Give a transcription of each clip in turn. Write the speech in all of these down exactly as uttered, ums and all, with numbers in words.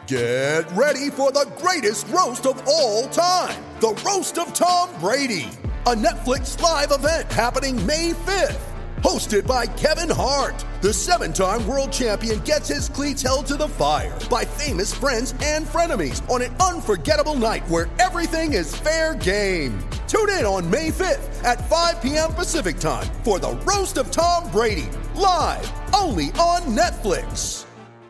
Get ready for the greatest roast of all time, the Roast of Tom Brady, a Netflix live event happening May fifth. Hosted by Kevin Hart, the seven-time world champion gets his cleats held to the fire by famous friends and frenemies on an unforgettable night where everything is fair game. Tune in on May fifth at five p.m. Pacific time for the Roast of Tom Brady, live only on Netflix.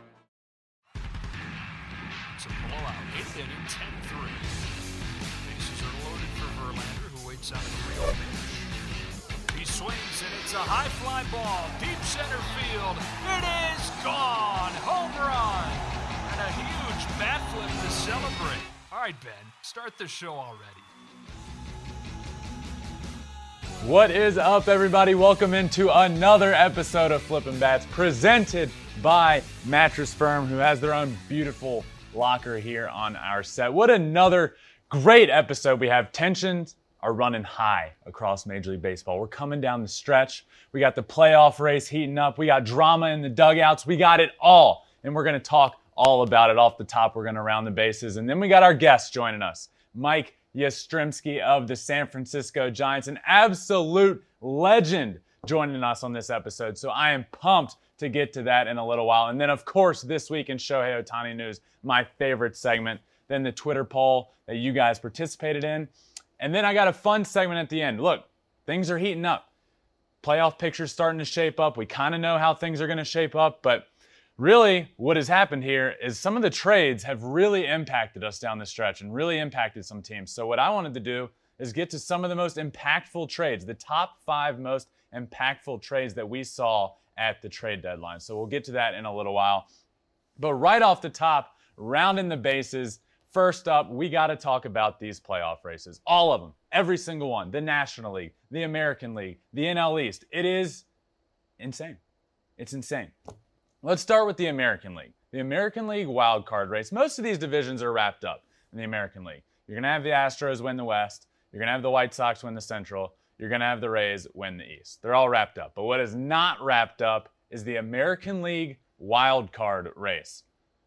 It's a blowout, eighth inning, ten three. Bases are loaded for Verlander, who waits out a three oh pitch. He swings, and it's a high fly ball, deep center field. It is gone! Home run! And a huge bat flip to celebrate. All right, Ben, start the show already. What is up, everybody? Welcome into another episode of Flippin' Bats, presented by Mattress Firm, who has their own beautiful locker here on our set. What another great episode we have. Tensions are running high across Major League Baseball. We're coming down the stretch. We got the playoff race heating up. We got drama in the dugouts. We got it all. And we're going to talk all about it. Off the top, we're going to round the bases. And then we got our guests joining us. Mike Yastrzemski of the San Francisco Giants, an absolute legend, joining us on this episode. So I am pumped to get to that in a little while. And then, of course, this week in Shohei Ohtani news, my favorite segment. Then the Twitter poll that you guys participated in. And then I got a fun segment at the end. Look, things are heating up. Playoff picture's starting to shape up. We kind of know how things are going to shape up, but really what has happened here is some of the trades have really impacted us down the stretch and really impacted some teams. So what I wanted to do is get to some of the most impactful trades, the top five most impactful trades that we saw at the trade deadline. So we'll get to that in a little while. But right off the top, rounding the bases, first up, we got to talk about these playoff races. All of them, every single one. The National League, the American League, the N L East. It is insane. It's insane. Let's start with the American League. The American League wild card race. Most of these divisions are wrapped up in the American League. You're going to have the Astros win the West. You're going to have the White Sox win the Central. You're going to have the Rays win the East. They're all wrapped up. But what is not wrapped up is the American League wild card race.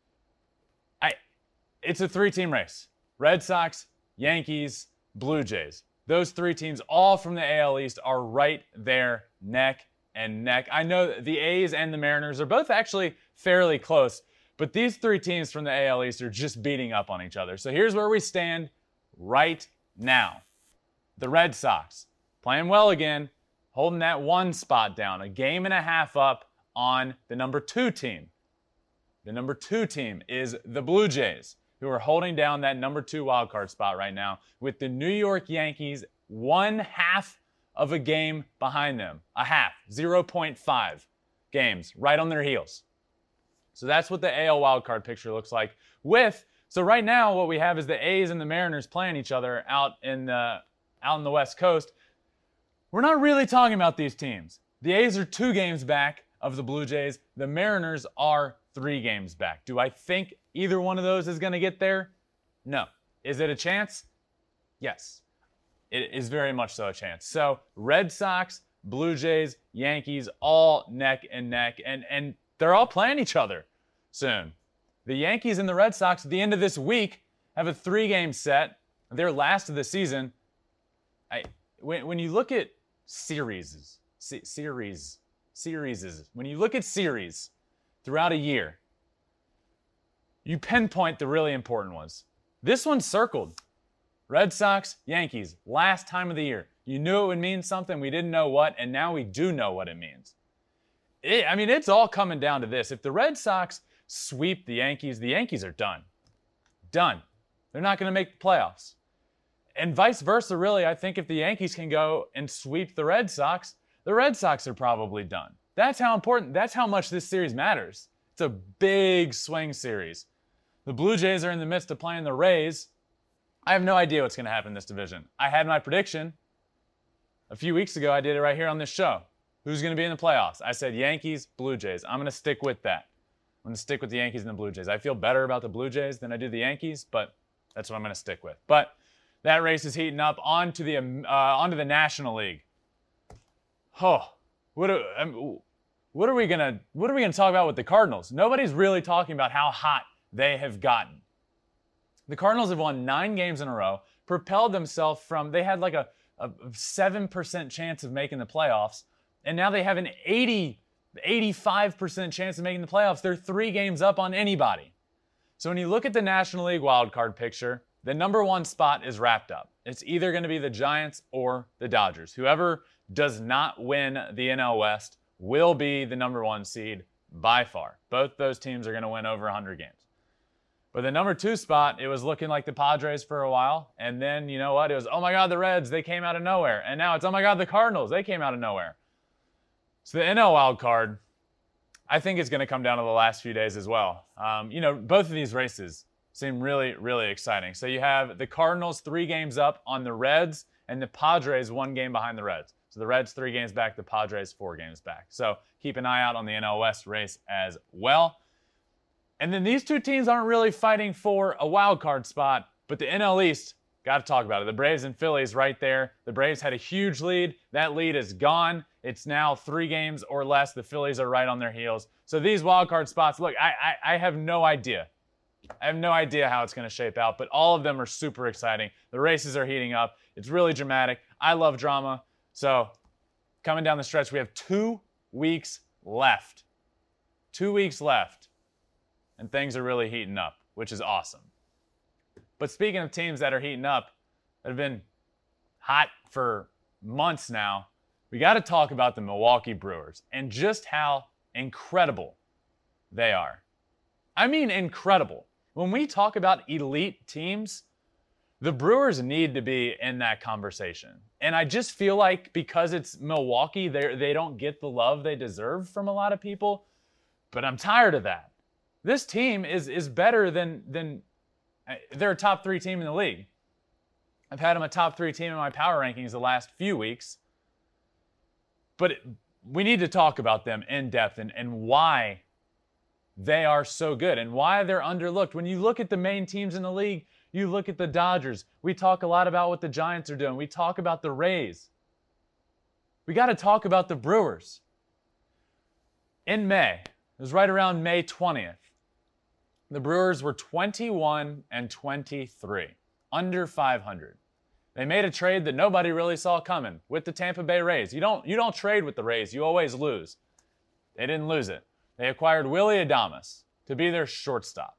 I, it's a three-team race. Red Sox, Yankees, Blue Jays. Those three teams, all from the A L East, are right there neck and neck. I know the A's and the Mariners are both actually fairly close, but these three teams from the A L East are just beating up on each other. So here's where we stand right now. The Red Sox, playing well again, holding that one spot down, a game and a half up on the number two team. The number two team is the Blue Jays, who are holding down that number two wildcard spot right now, with the New York Yankees one half of a game behind them. A half, zero point five games, right on their heels. So that's what the A L wildcard picture looks like. With, so right now what we have is the A's and the Mariners playing each other out in the, out in the West Coast. We're not really talking about these teams. The A's are two games back of the Blue Jays. The Mariners are three games back. Do I think either one of those is going to get there? No. Is it a chance? Yes. It is very much so a chance. So Red Sox, Blue Jays, Yankees, all neck and neck, and, and they're all playing each other soon. The Yankees and the Red Sox at the end of this week have a three-game set. Their last of the season. I, when, when you look at series, se- series, series, when you look at series throughout a year, you pinpoint the really important ones. This one's circled. Red Sox, Yankees, last time of the year. You knew it would mean something. We didn't know what, and now we do know what it means. It, I mean, it's all coming down to this. If the Red Sox sweep the Yankees, the Yankees are done. Done. They're not going to make the playoffs. And vice versa, really. I think if the Yankees can go and sweep the Red Sox, the Red Sox are probably done. That's how important, that's how much this series matters. It's a big swing series. The Blue Jays are in the midst of playing the Rays. I have no idea what's going to happen in this division. I had my prediction. A few weeks ago, I did it right here on this show. Who's going to be in the playoffs? I said Yankees, Blue Jays. I'm going to stick with that. I'm going to stick with the Yankees and the Blue Jays. I feel better about the Blue Jays than I do the Yankees, but that's what I'm going to stick with. But that race is heating up onto the uh, onto the National League. Oh, what are, um, what are we gonna what are we gonna talk about with the Cardinals? Nobody's really talking about how hot they have gotten. The Cardinals have won nine games in a row, propelled themselves from, they had like a, a seven percent chance of making the playoffs, and now they have an eighty, eighty-five percent chance of making the playoffs. They're three games up on anybody. So when you look at the National League wildcard picture, the number one spot is wrapped up. It's either going to be the Giants or the Dodgers. Whoever does not win the N L West will be the number one seed by far. Both those teams are going to win over one hundred games. But the number two spot, it was looking like the Padres for a while. And then, you know what? It was, oh my God, the Reds, they came out of nowhere. And now it's, oh my God, the Cardinals, they came out of nowhere. So the N L wild card, I think it's going to come down to the last few days as well. Um, you know, both of these races seem really, really exciting. So you have the Cardinals three games up on the Reds and the Padres one game behind the Reds. So the Reds three games back, the Padres four games back. So keep an eye out on the N L West race as well. And then these two teams aren't really fighting for a wild card spot, but the N L East, got to talk about it. The Braves and Phillies right there. The Braves had a huge lead. That lead is gone. It's now three games or less. The Phillies are right on their heels. So these wild card spots, look, I, I, I have no idea. I have no idea how it's going to shape out, but all of them are super exciting. The races are heating up. It's really dramatic. I love drama. So coming down the stretch, we have two weeks left. Two weeks left. And things are really heating up, which is awesome. But speaking of teams that are heating up, that have been hot for months now, we got to talk about the Milwaukee Brewers and just how incredible they are. I mean incredible. When we talk about elite teams, the Brewers need to be in that conversation. And I just feel like because it's Milwaukee, they they don't get the love they deserve from a lot of people. But I'm tired of that. This team is is better than, than they're a top three team in the league. I've had them a top three team in my power rankings the last few weeks. But it, we need to talk about them in depth and, and why they are so good and why they're underlooked. When you look at the main teams in the league, you look at the Dodgers. We talk a lot about what the Giants are doing. We talk about the Rays. We got to talk about the Brewers. In May, it was right around May twentieth, the Brewers were twenty-one and twenty-three, under five hundred. They made a trade that nobody really saw coming with the Tampa Bay Rays. You don't, you don't trade with the Rays. You always lose. They didn't lose it. They acquired Willy Adames to be their shortstop.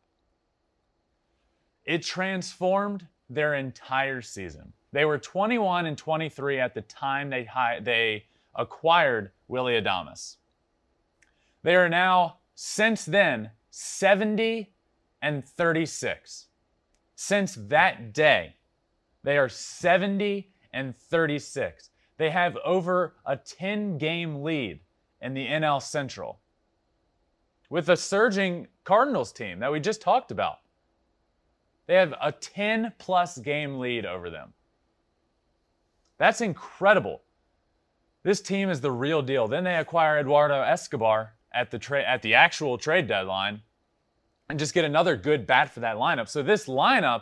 It transformed their entire season. They were twenty-one and twenty-three at the time they, they acquired Willy Adames. They are now, since then, seventy and thirty-six. Since that day, they are seventy and thirty-six. They have over a ten-game lead in the N L Central with a surging Cardinals team that we just talked about. They have a ten-plus game lead over them. That's incredible. This team is the real deal. Then they acquire Eduardo Escobar at the tra- at the actual trade deadline and just get another good bat for that lineup. So this lineup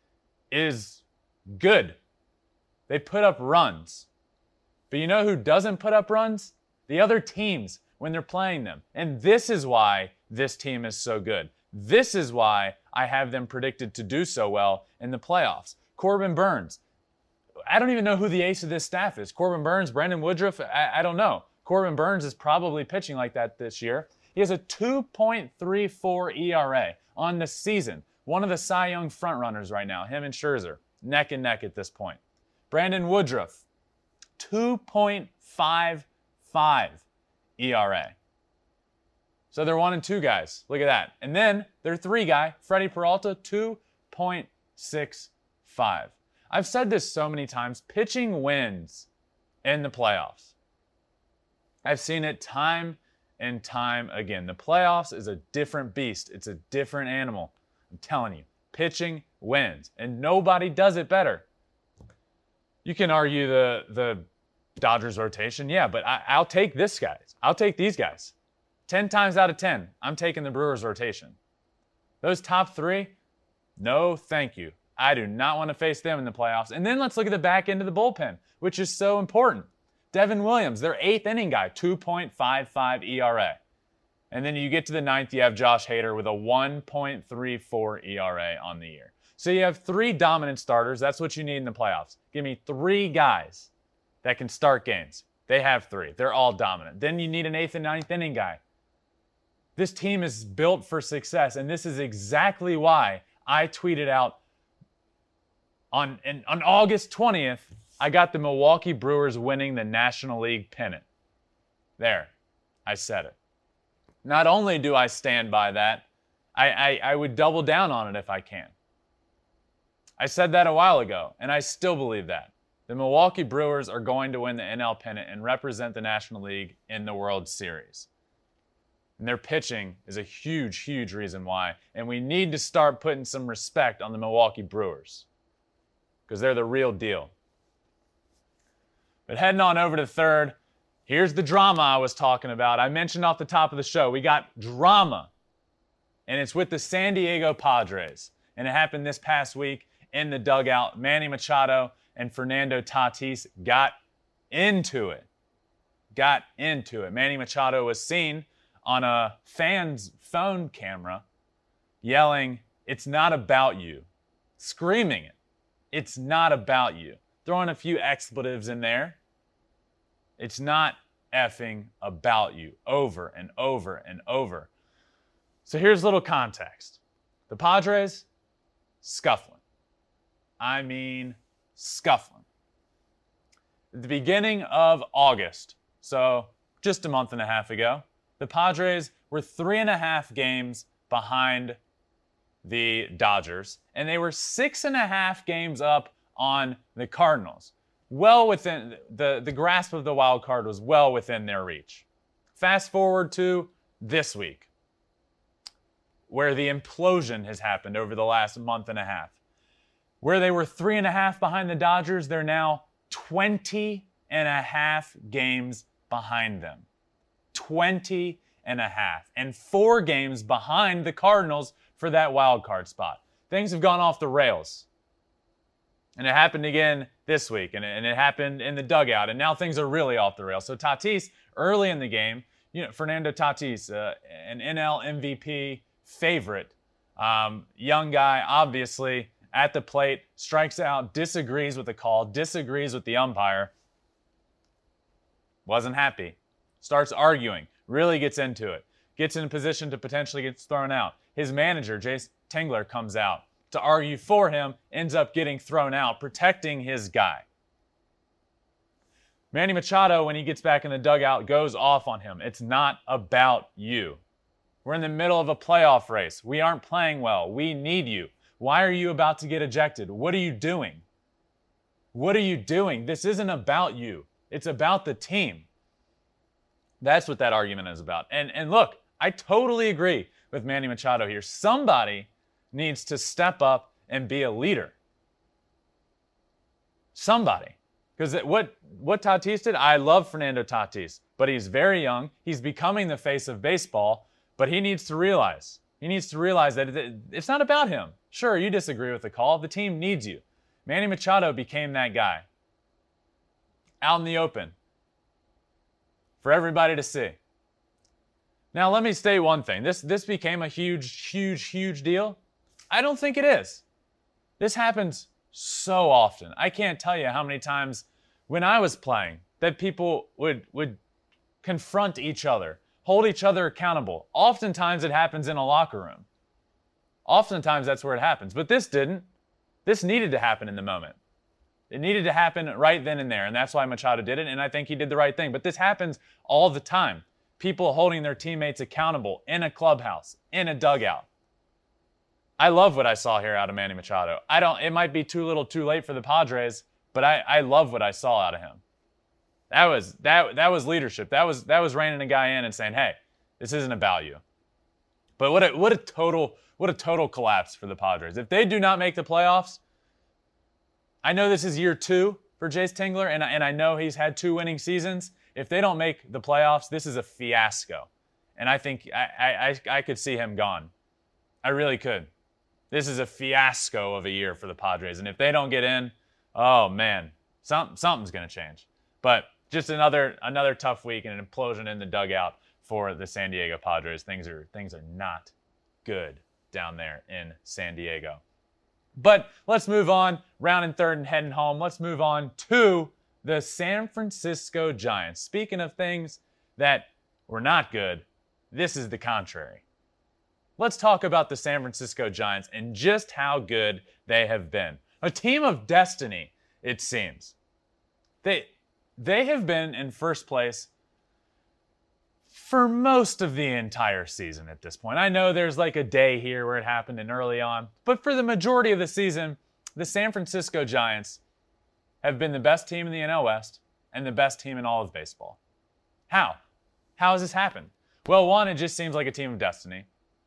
is good. They put up runs. But you know who doesn't put up runs? The other teams when they're playing them. And this is why this team is so good. This is why I have them predicted to do so well in the playoffs. Corbin Burnes. I don't even know who the ace of this staff is. Corbin Burnes, Brandon Woodruff, I, I don't know. Corbin Burnes is probably pitching like that this year. He has a two point three four E R A on the season. One of the Cy Young frontrunners right now, him and Scherzer, neck and neck at this point. Brandon Woodruff, two point five five E R A. So they're one and two guys. Look at that. And then their three guy, Freddie Peralta, two point six five. I've said this so many times. Pitching wins in the playoffs. I've seen it time and time again. The playoffs is a different beast. It's a different animal. I'm telling you, pitching wins, and nobody does it better. You can argue the the Dodgers rotation, yeah, but I, I'll take this guys. I'll take these guys. Ten times out of ten, I'm taking the Brewers rotation. Those top three, no thank you. I do not want to face them in the playoffs. And then let's look at the back end of the bullpen, which is so important. Devin Williams, their eighth inning guy, two point five five E R A. And then you get to the ninth, you have Josh Hader with a one point three four E R A on the year. So you have three dominant starters. That's what you need in the playoffs. Give me three guys that can start games. They have three. They're all dominant. Then you need an eighth and ninth inning guy. This team is built for success, and this is exactly why I tweeted out on, in, on August twentieth, I got the Milwaukee Brewers winning the National League pennant. There, I said it. Not only do I stand by that, I, I, I would double down on it if I can. I said that a while ago, and I still believe that. The Milwaukee Brewers are going to win the N L pennant and represent the National League in the World Series. And their pitching is a huge, huge reason why. And we need to start putting some respect on the Milwaukee Brewers because they're the real deal. But heading on over to third, here's the drama I was talking about. I mentioned off the top of the show, we got drama, and it's with the San Diego Padres. And it happened this past week in the dugout. Manny Machado and Fernando Tatis got into it. Got into it. Manny Machado was seen on a fan's phone camera yelling, "It's not about you," screaming it. It's not about you. Throwing a few expletives in there. It's not effing about you, over and over and over. So here's a little context. The Padres, scuffling. I mean, scuffling. At the beginning of August, so just a month and a half ago, the Padres were three and a half games behind the Dodgers, and they were six and a half games up on the Cardinals. Well within, the, the grasp of the wild card was well within their reach. Fast forward to this week, where the implosion has happened over the last month and a half. Where they were three and a half behind the Dodgers, they're now twenty and a half games behind them. twenty and a half. And four games behind the Cardinals for that wild card spot. Things have gone off the rails. And it happened again this week. And it, and it happened in the dugout. And now things are really off the rails. So Tatis, early in the game, you know, Fernando Tatis, uh, an N L M V P favorite, um, young guy, obviously, at the plate, strikes out, disagrees with the call, disagrees with the umpire. Wasn't happy. Starts arguing. Really gets into it. Gets in a position to potentially get thrown out. His manager, Jayce Tingler, comes out to argue for him, ends up getting thrown out, protecting his guy. Manny Machado, when he gets back in the dugout, goes off on him. It's not about you. We're in the middle of a playoff race. We aren't playing well. We need you. Why are you about to get ejected? What are you doing? What are you doing? This isn't about you. It's about the team. That's what that argument is about. And, and look, I totally agree with Manny Machado here. Somebody needs to step up and be a leader. Somebody. Because what, what Tatis did, I love Fernando Tatis, but he's very young. He's becoming the face of baseball, but he needs to realize, he needs to realize that it, it's not about him. Sure, you disagree with the call. The team needs you. Manny Machado became that guy. Out in the open. For everybody to see. Now, let me state one thing. This, this became a huge, huge, huge deal. I don't think it is. This happens so often. I can't tell you how many times when I was playing that people would, would confront each other, hold each other accountable. Oftentimes it happens in a locker room. Oftentimes that's where it happens. But this didn't. This needed to happen in the moment. It needed to happen right then and there, and that's why Machado did it, and I think he did the right thing. But this happens all the time. People holding their teammates accountable in a clubhouse, in a dugout. I love what I saw here out of Manny Machado. I don't. It might be too little too late for the Padres, but I, I love what I saw out of him. That was that that was leadership. That was that was reining a guy in and saying, hey, this isn't about you. But what a what a total what a total collapse for the Padres. If they do not make the playoffs, I know this is year two for Jayce Tingler, and, and I know he's had two winning seasons. If they don't make the playoffs, this is a fiasco. And I think I, I, I could see him gone. I really could. This is a fiasco of a year for the Padres. And if they don't get in, oh, man, some, something's going to change. But just another, another tough week and an implosion in the dugout for the San Diego Padres. Things are things are not good down there in San Diego. But let's move on. Rounding third and heading home. Let's move on to the San Francisco Giants. Speaking of things that were not good, this is the contrary. Let's talk about the San Francisco Giants and just how good they have been. A team of destiny, it seems. They, they have been in first place for most of the entire season at this point. I know there's like a day here where it happened and early on, but for the majority of the season, the San Francisco Giants have been the best team in the N L West and the best team in all of baseball. How? How has this happened? Well, one, it just seems like a team of destiny.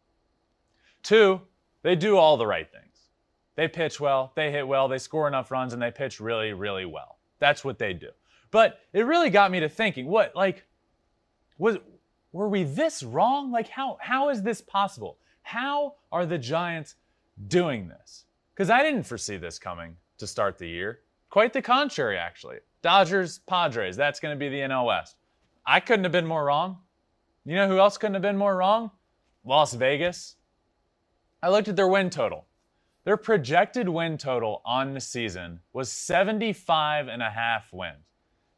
Two, they do all the right things. They pitch well, they hit well, they score enough runs, and they pitch really, really well. That's what they do. But it really got me to thinking, what, like, was, were we this wrong? Like, how, how is this possible? How are the Giants doing this? Because I didn't foresee this coming to start the year. Quite the contrary, actually. Dodgers, Padres, that's going to be the N L West. I couldn't have been more wrong. You know who else couldn't have been more wrong? Las Vegas. I looked at their win total. Their projected win total on the season was seventy-five and a half wins.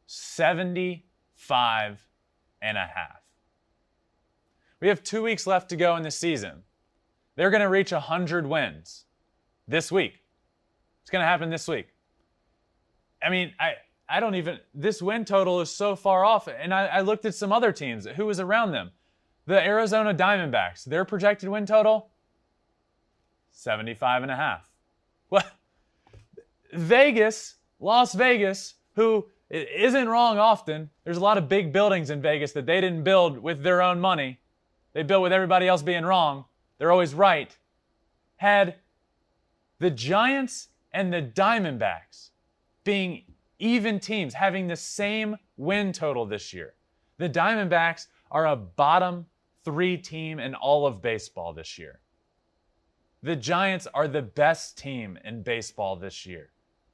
seventy-five and a half. We have two weeks left to go in the season. They're going to reach one hundred wins this week. It's going to happen this week. I mean, I, I don't even, this win total is so far off. And I, I looked at some other teams. Who was around them? The Arizona Diamondbacks, their projected win total, seventy-five and a half. Well, Vegas, Las Vegas, who isn't wrong often. There's a lot of big buildings in Vegas that they didn't build with their own money. They built with everybody else being wrong. They're always right. Had the Giants and the Diamondbacks being even teams, having the same win total this year. The Diamondbacks are a bottom three team in all of baseball this year. The Giants are the best team in baseball this year.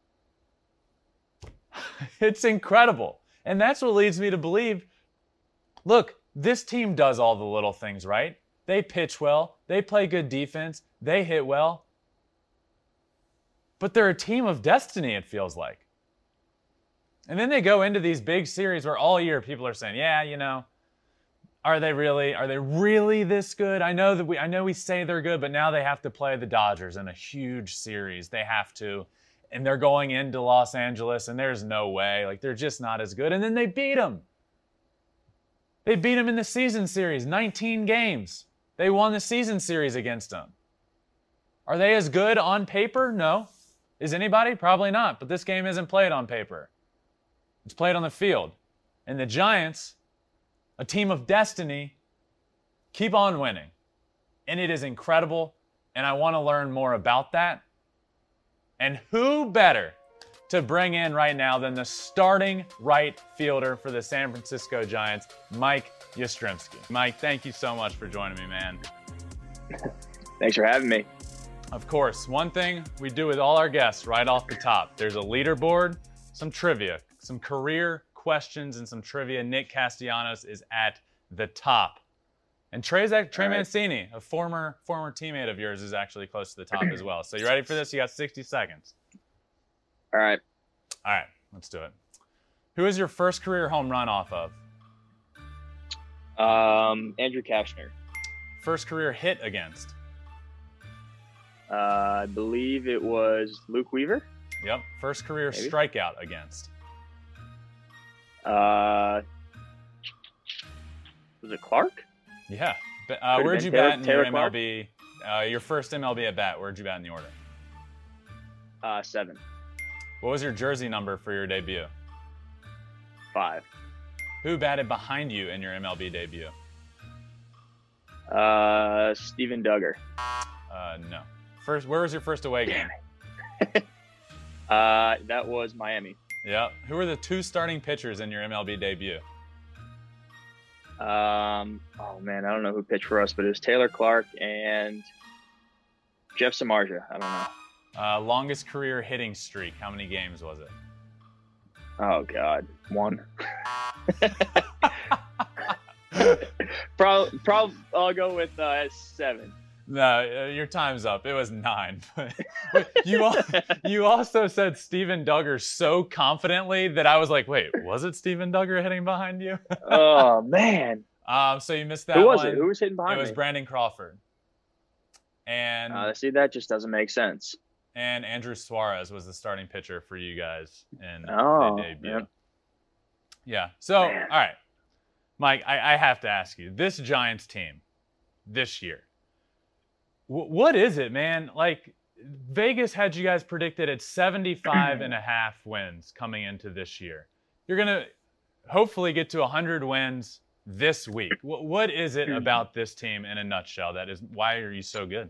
It's incredible. And that's what leads me to believe, look, this team does all the little things right. They pitch well. They play good defense. They hit well. But they're a team of destiny, it feels like. And then they go into these big series where all year people are saying, yeah, you know, are they really, are they really this good? I know that we, I know we say they're good, but now they have to play the Dodgers in a huge series. They have to, and they're going into Los Angeles, and there's no way. Like, they're just not as good. And then they beat them. They beat them in the season series, nineteen games. They won the season series against them. Are they as good on paper? No. Is anybody? Probably not. But this game isn't played on paper. It's played on the field. And the Giants, a team of destiny, keep on winning. And it is incredible. And I want to learn more about that. And who better to bring in right now than the starting right fielder for the San Francisco Giants, Mike Yastrzemski. Mike, thank you so much for joining me, man. Thanks for having me. Of course, one thing we do with all our guests right off the top, there's a leaderboard, some trivia, some career questions, and some trivia. Nick Castellanos is at the top. And Trey's at, Trey right. Mancini, a former former teammate of yours, is actually close to the top as well. So you ready for this? You got sixty seconds. All right. All right, let's do it. Who is your first career home run off of? Um, Andrew Kashner. First career hit against? Uh, I believe it was Luke Weaver. Yep. First career Maybe. strikeout against? Uh, was it Clark? Yeah. Uh, where'd you Taylor, bat in Taylor your M L B? Uh, your first M L B at bat, where'd you bat in the order? Uh, seven. What was your jersey number for your debut? Five. Who batted behind you in your M L B debut? Uh, Steven Duggar. Uh, no. First, where was your first away game? uh, that was Miami. Yep. Who were the two starting pitchers in your M L B debut? Um, oh man, I don't know who pitched for us, but it was Taylor Clark and Jeff Samardzija. I don't know. Uh, longest career hitting streak. How many games was it? Oh God, one. Probably, probably I'll go with uh, seven. No, uh, your time's up. It was nine. But you al- you also said Steven Duggar so confidently that I was like, wait, was it Steven Duggar hitting behind you? Oh man. Um, so you missed that. Who was one. it? Who was hitting behind me? It was me? Brandon Crawford. And uh, see, that just doesn't make sense. And Andrew Suarez was the starting pitcher for you guys in oh, the debut. Yeah. yeah. So, Man. all right, Mike, I, I have to ask you, this Giants team this year, w- what is it, man? Like, Vegas had you guys predicted at seventy-five and a half wins coming into this year. You're going to hopefully get to one hundred wins this week. W- what is it about this team in a nutshell that is, why are you so good?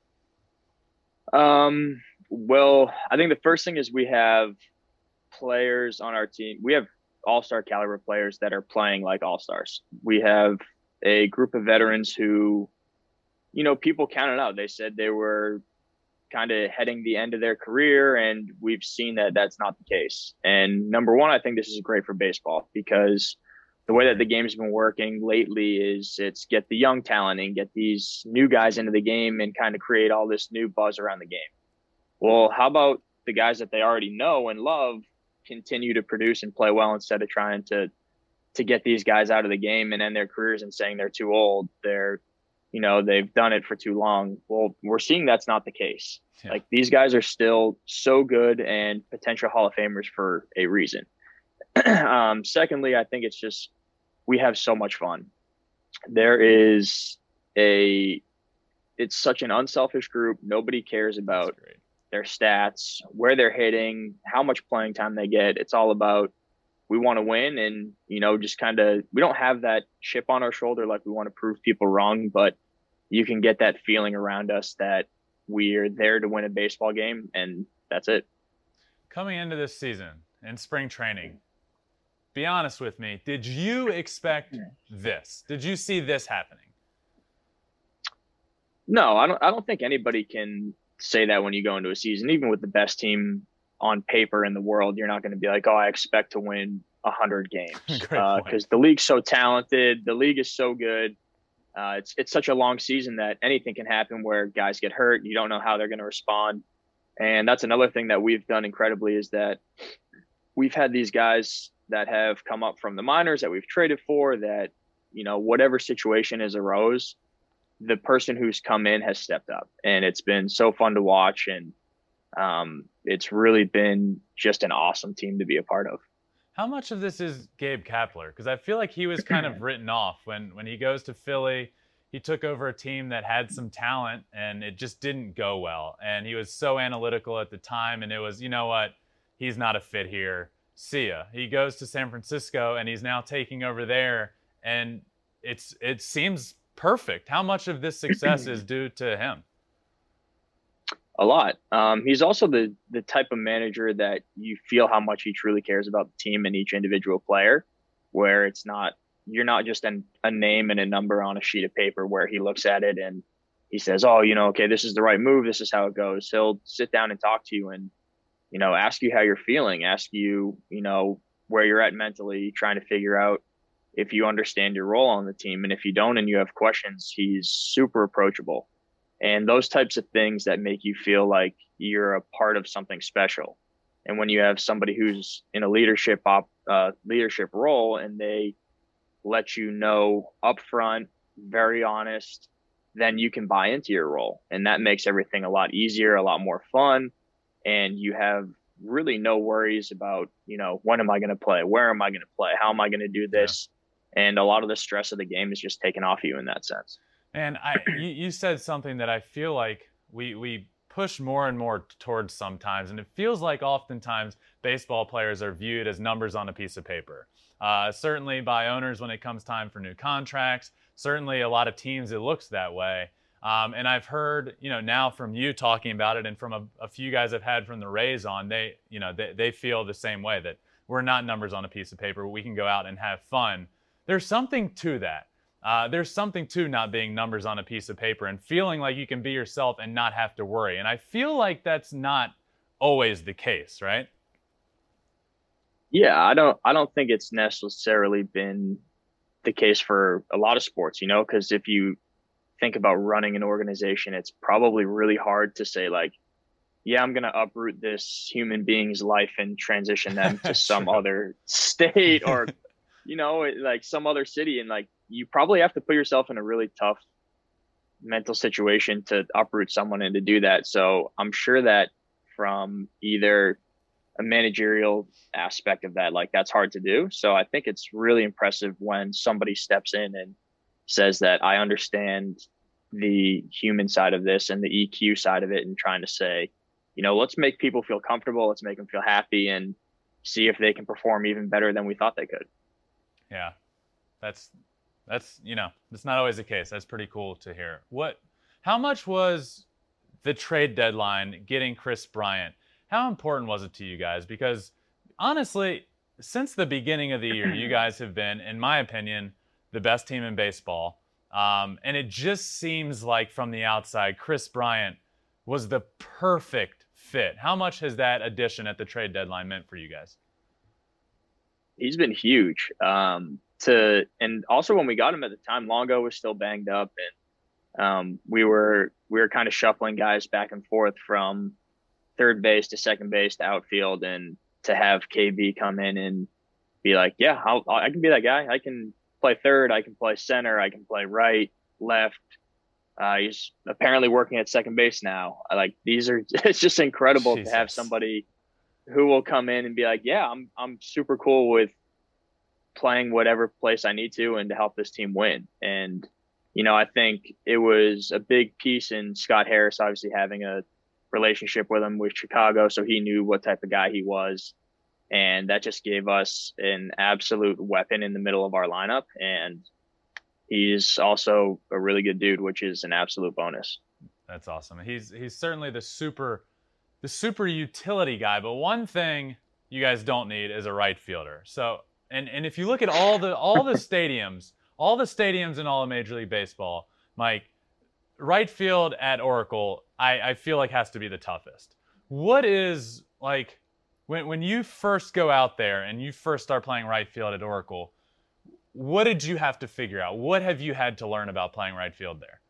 Um, well, I think the first thing is we have players on our team. We have all-star caliber players that are playing like all-stars. We have a group of veterans who, you know, people counted out. They said they were kind of heading the end of their career, and we've seen that that's not the case. And number one, I think this is great for baseball because the way that the game's been working lately is it's get the young talent and get these new guys into the game and kind of create all this new buzz around the game. Well, how about the guys that they already know and love continue to produce and play well instead of trying to to get these guys out of the game and end their careers and saying they're too old, they're, you know, they've done it for too long. Well, we're seeing that's not the case. Yeah. Like, these guys are still so good and potential Hall of Famers for a reason. um, secondly, I think it's just, we have so much fun. There is a, it's such an unselfish group. Nobody cares about their stats, where they're hitting, how much playing time they get. It's all about, we want to win. And, you know, just kind of, we don't have that chip on our shoulder like we want to prove people wrong, but you can get that feeling around us that we're there to win a baseball game, and that's it. Coming into this season in spring training, be honest with me, did you expect this? Did you see this happening? No, I don't I don't think anybody can say that when you go into a season. Even with the best team on paper in the world, you're not going to be like, oh, I expect to win one hundred games. Because uh, the league's so talented. The league is so good. Uh, it's it's such a long season that anything can happen where guys get hurt. You don't know how they're going to respond. And that's another thing that we've done incredibly is that we've had these guys that have come up from the minors that we've traded for that, you know, whatever situation has arose, the person who's come in has stepped up. And it's been so fun to watch. And um, it's really been just an awesome team to be a part of. How much of this is Gabe Kapler? Because I feel like he was kind of written off when, when he goes to Philly. He took over a team that had some talent and it just didn't go well. And he was so analytical at the time. And it was, you know what? He's not a fit here. See ya. He goes to San Francisco and he's now taking over there. And it's it seems perfect. How much of this success is due to him? A lot. Um, he's also the the type of manager that you feel how much he truly cares about the team and each individual player, where it's not, you're not just an, a name and a number on a sheet of paper where he looks at it and he says, oh, you know, okay, this is the right move. This is how it goes. He'll sit down and talk to you and, you know, ask you how you're feeling, ask you, you know, where you're at mentally, trying to figure out if you understand your role on the team. And if you don't and you have questions, he's super approachable. And those types of things that make you feel like you're a part of something special. And when you have somebody who's in a leadership op, uh, leadership role and they let you know upfront, very honest, then you can buy into your role. And that makes everything a lot easier, a lot more fun. And you have really no worries about, you know, when am I going to play? Where am I going to play? How am I going to do this? Yeah. And a lot of the stress of the game is just taken off you in that sense. And I, you, you said something that I feel like we we push more and more towards sometimes, and it feels like oftentimes baseball players are viewed as numbers on a piece of paper. Uh, certainly by owners when it comes time for new contracts. Certainly a lot of teams it looks that way. Um, and I've heard, you know, now from you talking about it, and from a, a few guys I've had from the Rays on, they, you know, they, they feel the same way, that we're not numbers on a piece of paper. We can go out and have fun. There's something to that. Uh, there's something to not being numbers on a piece of paper and feeling like you can be yourself and not have to worry. And I feel like that's not always the case, right? Yeah, I don't, I don't think it's necessarily been the case for a lot of sports, you know, because if you think about running an organization, it's probably really hard to say like, yeah, I'm going to uproot this human being's life and transition them to some other state or, you know, like some other city. And like, you probably have to put yourself in a really tough mental situation to uproot someone and to do that. So I'm sure that from either a managerial aspect of that, like that's hard to do. So I think it's really impressive when somebody steps in and says that I understand the human side of this and the E Q side of it, and trying to say, you know, let's make people feel comfortable. Let's make them feel happy and see if they can perform even better than we thought they could. Yeah, that's, that's, you know, that's not always the case. That's pretty cool to hear. What, how much was the trade deadline getting Kris Bryant? How important was it to you guys? Because honestly, since the beginning of the year, you guys have been, in my opinion, the best team in baseball. Um, and it just seems like from the outside, Kris Bryant was the perfect fit. How much has that addition at the trade deadline meant for you guys? He's been huge. Um, to and also when we got him at the time, Longo was still banged up, and um, we were we were kind of shuffling guys back and forth from third base to second base to outfield, and to have K B come in and be like, yeah, I'll, I can be that guy. I can play third. I can play center. I can play right, left. Uh, he's apparently working at second base now. I like these are, it's just incredible Jesus. to have somebody who will come in and be like, yeah, I'm, I'm super cool with playing whatever place I need to and to help this team win. And, you know, I think it was a big piece in Scott Harris, obviously having a relationship with him with Chicago. So he knew what type of guy he was. And that just gave us an absolute weapon in the middle of our lineup. And he's also a really good dude, which is an absolute bonus. That's awesome. He's he's certainly the super the super utility guy. But one thing you guys don't need is a right fielder. So and and if you look at all the all the stadiums, all the stadiums in all of Major League Baseball, Mike, right field at Oracle, I, I feel like has to be the toughest. What is like when when you first go out there and you first start playing right field at Oracle? What did you have to figure out? What have you had to learn about playing right field there?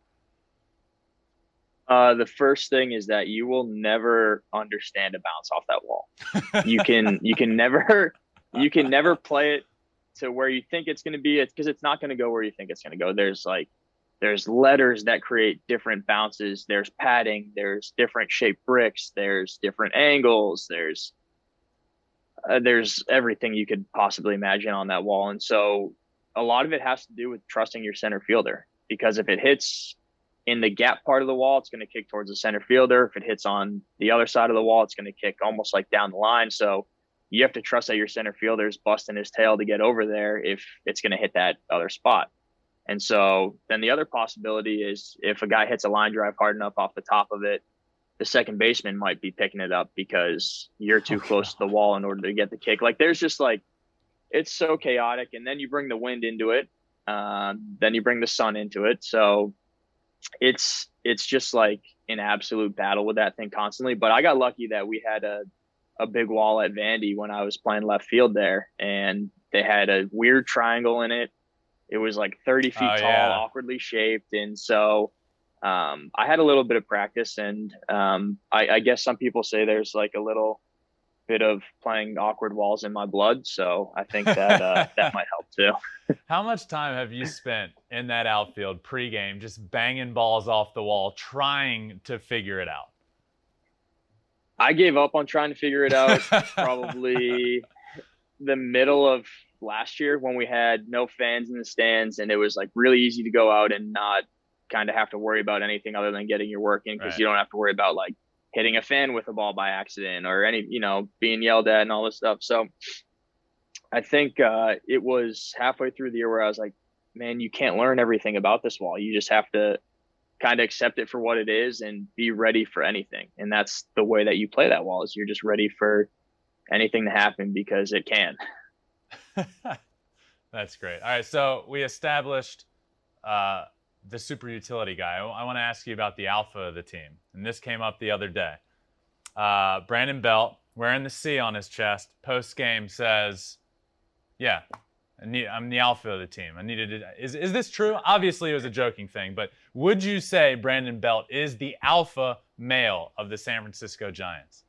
Uh, the first thing is that you will never understand a bounce off that wall. You can you can never you can never play it to where you think it's going to be. It's because it's not going to go where you think it's going to go. There's like there's letters that create different bounces. There's padding. There's different shaped bricks. There's different angles. There's uh, there's everything you could possibly imagine on that wall. And so a lot of it has to do with trusting your center fielder, because if it hits in the gap part of the wall, it's going to kick towards the center fielder. If it hits on the other side of the wall, it's going to kick almost like down the line. So you have to trust that your center fielder is busting his tail to get over there if it's going to hit that other spot. And so then the other possibility is if a guy hits a line drive hard enough off the top of it, the second baseman might be picking it up because you're too close to the wall in order to get the kick. Like there's just like, it's so chaotic. And then you bring the wind into it. Um, then you bring the sun into it. So it's, it's just like an absolute battle with that thing constantly. But I got lucky that we had a, a big wall at Vandy when I was playing left field there, and they had a weird triangle in it. It was like thirty feet oh, tall, yeah. awkwardly shaped. And so um, I had a little bit of practice, and um, I, I guess some people say there's like a little bit of playing awkward walls in my blood. So I think that uh, that might help too. How much time have you spent in that outfield pregame just banging balls off the wall, trying to figure it out? I gave up on trying to figure it out probably the middle of last year when we had no fans in the stands, and it was like really easy to go out and not kind of have to worry about anything other than getting your work in, because right. you don't have to worry about like hitting a fan with a ball by accident or any, you know, being yelled at and all this stuff. So I think uh, it was halfway through the year where I was like, man, you can't learn everything about this wall. You just have to kind of accept it for what it is and be ready for anything. And that's the way that you play that wall, is you're just ready for anything to happen because it can. That's great. All right. So we established uh, the super utility guy. I, I want to ask you about the alpha of the team. And this came up the other day. Uh, Brandon Belt, wearing the C on his chest, post game says, yeah, I need, I'm the alpha of the team. I needed to, is is this true? Obviously, it was a joking thing, but would you say Brandon Belt is the alpha male of the San Francisco Giants?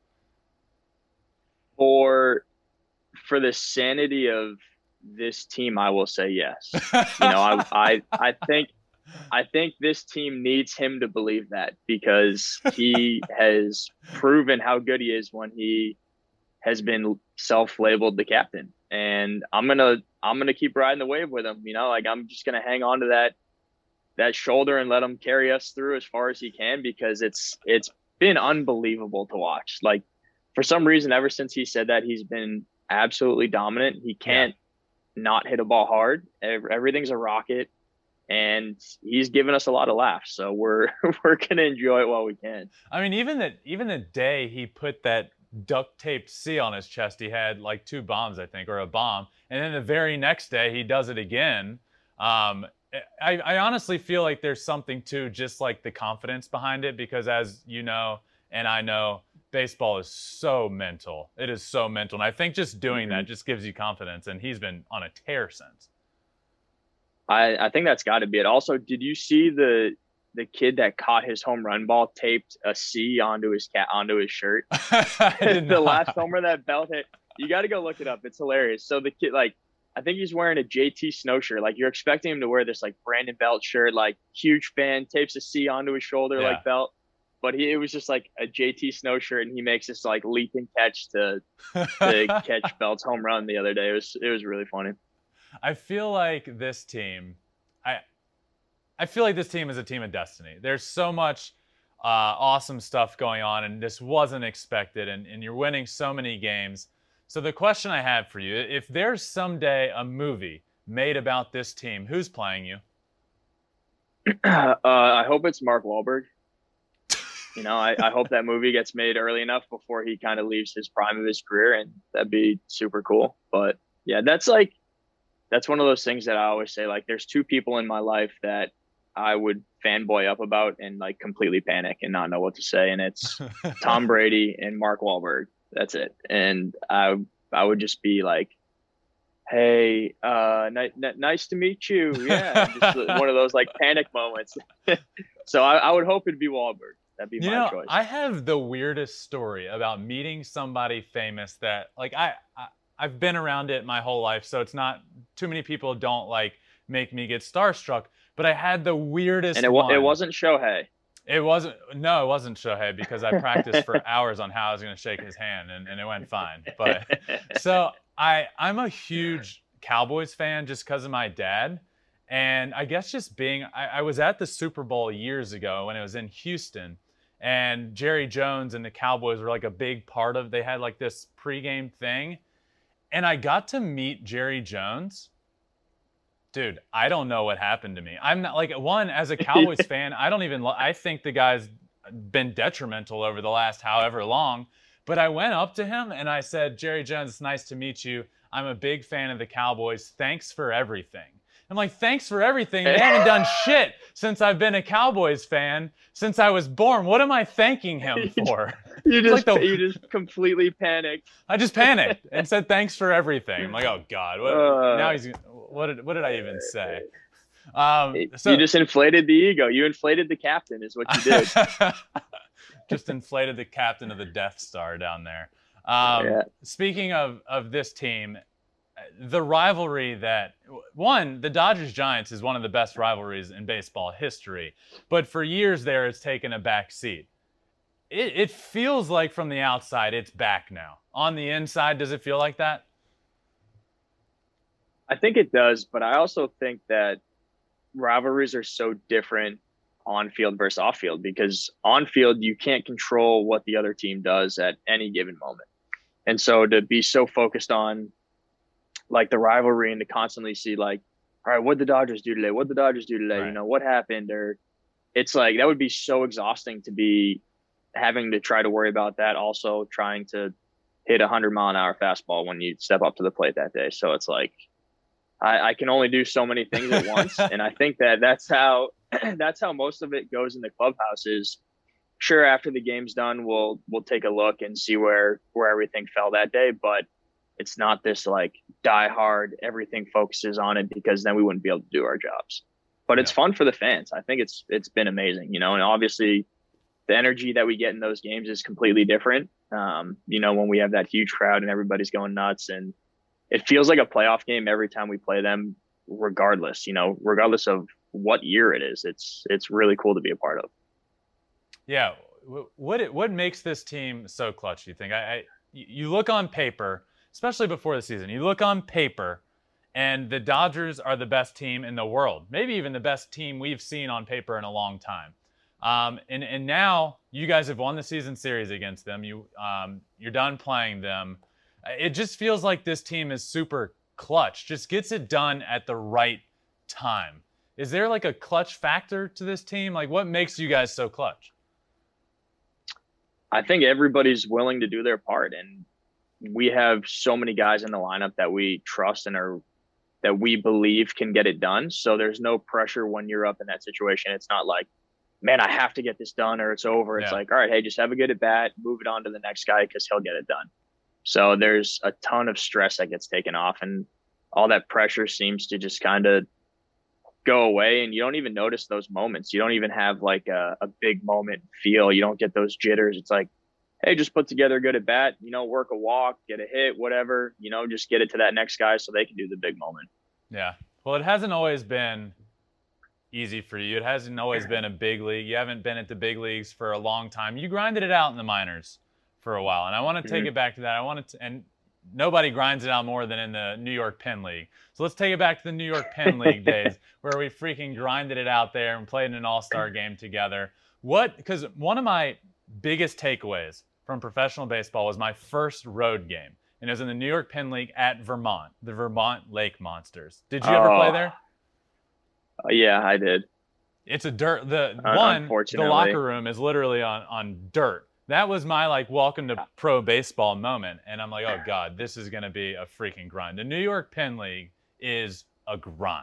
For for the sanity of this team, I will say yes. You know, I I I think I think this team needs him to believe that, because he has proven how good he is when he has been self-labeled the captain. And I'm gonna I'm gonna keep riding the wave with him. You know, like I'm just gonna hang on to that that shoulder and let him carry us through as far as he can, because it's it's been unbelievable to watch. Like, for some reason, ever since he said that, he's been absolutely dominant. He can't yeah. not hit a ball hard. Everything's a rocket, and he's given us a lot of laughs. So we're we're gonna enjoy it while we can. I mean, even the even the day he put that duct taped C on his chest, he had like two bombs, I think, or a bomb. And then the very next day he does it again. Um, I, I honestly feel like there's something to just like the confidence behind it, because as you know, and I know, baseball is so mental. It is so mental. And I think just doing mm-hmm. that just gives you confidence. And he's been on a tear since. I, I think that's got to be it. Also, did you see the the kid that caught his home run ball taped a C onto his cat onto his shirt? the not. last homer that Belt hit. You got to go look it up. It's hilarious. So the kid, like, I think he's wearing a J T Snow shirt. Like, you're expecting him to wear this like Brandon Belt shirt, like huge fan, tapes a C onto his shoulder yeah. like Belt. But he, it was just like a J T Snow shirt, and he makes this like leaping catch to to catch Belt's home run the other day. It was it was really funny. I feel like this team, I I feel like this team is a team of destiny. There's so much uh, awesome stuff going on, and this wasn't expected, and, and you're winning so many games. So the question I have for you, if there's someday a movie made about this team, who's playing you? Uh, I hope it's Mark Wahlberg. You know, I, I hope that movie gets made early enough before he kind of leaves his prime of his career, and that'd be super cool. But yeah, that's like, that's one of those things that I always say, like, there's two people in my life that I would fanboy up about and like completely panic and not know what to say. And it's Tom Brady and Mark Wahlberg. That's it. And I, I would just be like, hey, uh, ni- n- nice to meet you. Yeah. Just one of those like panic moments. So I, I would hope it'd be Wahlberg. That'd be you my know, choice. I have the weirdest story about meeting somebody famous that like I, I I've been around it my whole life, so it's not too many people don't like make me get starstruck. But I had the weirdest and it, one. it wasn't Shohei. It wasn't. No, it wasn't Shohei, because I practiced for hours on how I was going to shake his hand, and, and it went fine. But so I I'm a huge Cowboys fan just because of my dad. And I guess just being, I, I was at the Super Bowl years ago when it was in Houston, and Jerry Jones and the Cowboys were like a big part of, they had like this pregame thing. And I got to meet Jerry Jones. Dude, I don't know what happened to me. I'm not like, one, as a Cowboys fan, I don't even, I think the guy's been detrimental over the last however long. But I went up to him and I said, Jerry Jones, it's nice to meet you. I'm a big fan of the Cowboys. Thanks for everything. I'm like, thanks for everything. They haven't done shit since I've been a Cowboys fan since I was born. What am I thanking him for? you just like the, you just completely panicked. I just panicked and said thanks for everything. I'm like, oh God, what, uh, now he's what did what did I even say? Um, so, you just inflated the ego. You inflated the captain, is what you did. Just inflated the captain of the Death Star down there. Um, yeah. Speaking of of this team. The rivalry that, one, the Dodgers-Giants is one of the best rivalries in baseball history, but for years there it's taken a back seat. It, it feels like from the outside it's back now. On the inside, does it feel like that? I think it does, but I also think that rivalries are so different on field versus off field, because on field you can't control what the other team does at any given moment. And so to be so focused on like the rivalry and to constantly see like, all right, what'd the Dodgers do today? What'd the Dodgers do today? Right. You know, what happened? Or it's like, that would be so exhausting to be having to try to worry about that. Also trying to hit a hundred mile an hour fastball when you step up to the plate that day. So it's like, I, I can only do so many things at once. And I think that that's how, that's how most of it goes in the clubhouse is, sure, after the game's done, we'll, we'll take a look and see where, where everything fell that day. But It's not this like die hard, everything focuses on it, because then we wouldn't be able to do our jobs. But yeah. It's fun for the fans. I think it's it's been amazing, you know, and obviously the energy that we get in those games is completely different. Um, you know, when we have that huge crowd and everybody's going nuts, and it feels like a playoff game every time we play them, regardless, you know, regardless of what year it is. It's it's really cool to be a part of. Yeah. What what makes this team so clutch, do you think? I, I you look on paper, especially before the season, you look on paper, and the Dodgers are the best team in the world, maybe even the best team we've seen on paper in a long time. Um, and and now you guys have won the season series against them. You um, you're done playing them. It just feels like this team is super clutch, just gets it done at the right time. Is there like a clutch factor to this team? Like, what makes you guys so clutch? I think everybody's willing to do their part, and we have so many guys in the lineup that we trust and are that we believe can get it done. So there's no pressure when you're up in that situation. It's not like, man, I have to get this done or it's over. It's yeah. like, all right, hey, just have a good at bat, move it on to the next guy because he'll get it done. So there's a ton of stress that gets taken off, and all that pressure seems to just kind of go away, and you don't even notice those moments. You don't even have like a, a big moment feel. You don't get those jitters. It's like, hey, just put together a good at bat, you know, work a walk, get a hit, whatever, you know, just get it to that next guy so they can do the big moment. Yeah. Well, it hasn't always been easy for you. It hasn't always been a big league. You haven't been at the big leagues for a long time. You grinded it out in the minors for a while, and I want to take mm-hmm. it back to that. I want to, and nobody grinds it out more than in the New York Penn League. So let's take it back to the New York Penn League days where we freaking grinded it out there and played an all-star game together. What, because one of my biggest takeaways from professional baseball was my first road game, and it was in the New York Penn League at Vermont, the Vermont Lake Monsters. Did you oh. ever play there? Uh, yeah, I did. It's a dirt. The uh, one, the locker room is literally on, on dirt. That was my like welcome to pro baseball moment, and I'm like, oh god, this is gonna be a freaking grind. The New York Penn League is a grind.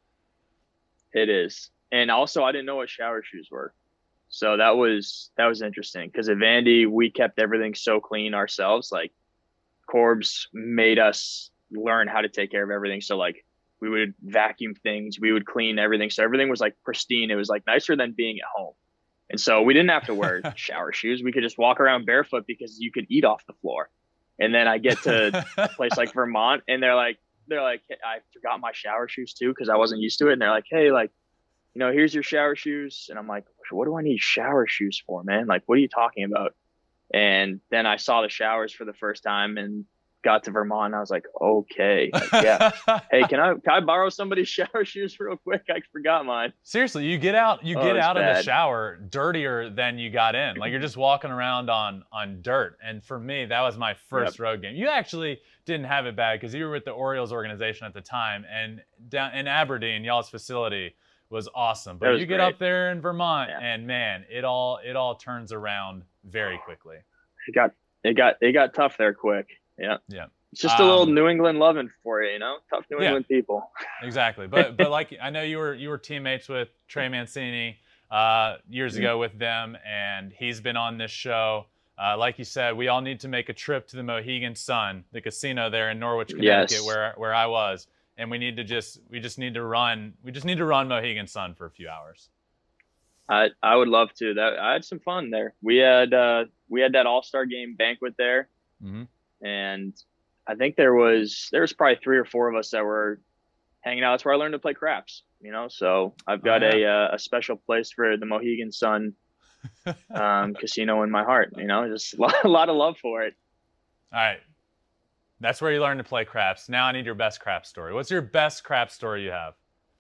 It is, and also I didn't know what shower shoes were, so that was that was interesting because at Vandy we kept everything so clean ourselves. Like Corbs made us learn how to take care of everything. So like we would vacuum things, we would clean everything, so everything was like pristine. It was like nicer than being at home. And so we didn't have to wear shower shoes. We could just walk around barefoot because you could eat off the floor. And then I get to a place like Vermont, and they're like, they're like, hey, I forgot my shower shoes too because I wasn't used to it. And they're like, hey, like, you know, here's your shower shoes. And I'm like, what do I need shower shoes for, man? Like, what are you talking about? And then I saw the showers for the first time and got to Vermont, and I was like, okay, like, yeah. Hey, can I can I borrow somebody's shower shoes real quick? I forgot mine. Seriously, you get out you oh, get out bad. of the shower dirtier than you got in. Like you're just walking around on on dirt. And for me, that was my first yep. road game. You actually didn't have it bad because you were with the Orioles organization at the time, and down in Aberdeen, y'all's facility was awesome. But was you get great. up there in Vermont, yeah. and man, it all it all turns around very quickly. It got it got it got tough there quick. Yeah. Yeah. It's just a um, little New England loving for you, you know, tough New yeah, England people. Exactly. But, but like, I know you were, you were teammates with Trey Mancini uh, years ago with them, and he's been on this show. Uh, like you said, we all need to make a trip to the Mohegan Sun, the casino there in Norwich, Connecticut, yes. where, where I was. And we need to just, we just need to run, we just need to run Mohegan Sun for a few hours. I, I would love to. That I had some fun there. We had, uh, we had that all-star game banquet there. Mm-hmm. And I think there was there was probably three or four of us that were hanging out. That's where I learned to play craps, you know. So I've got oh, yeah. a a special place for the Mohegan Sun um, casino in my heart. You know, just a lot, a lot of love for it. All right, that's where you learned to play craps. Now I need your best crap story. What's your best crap story you have?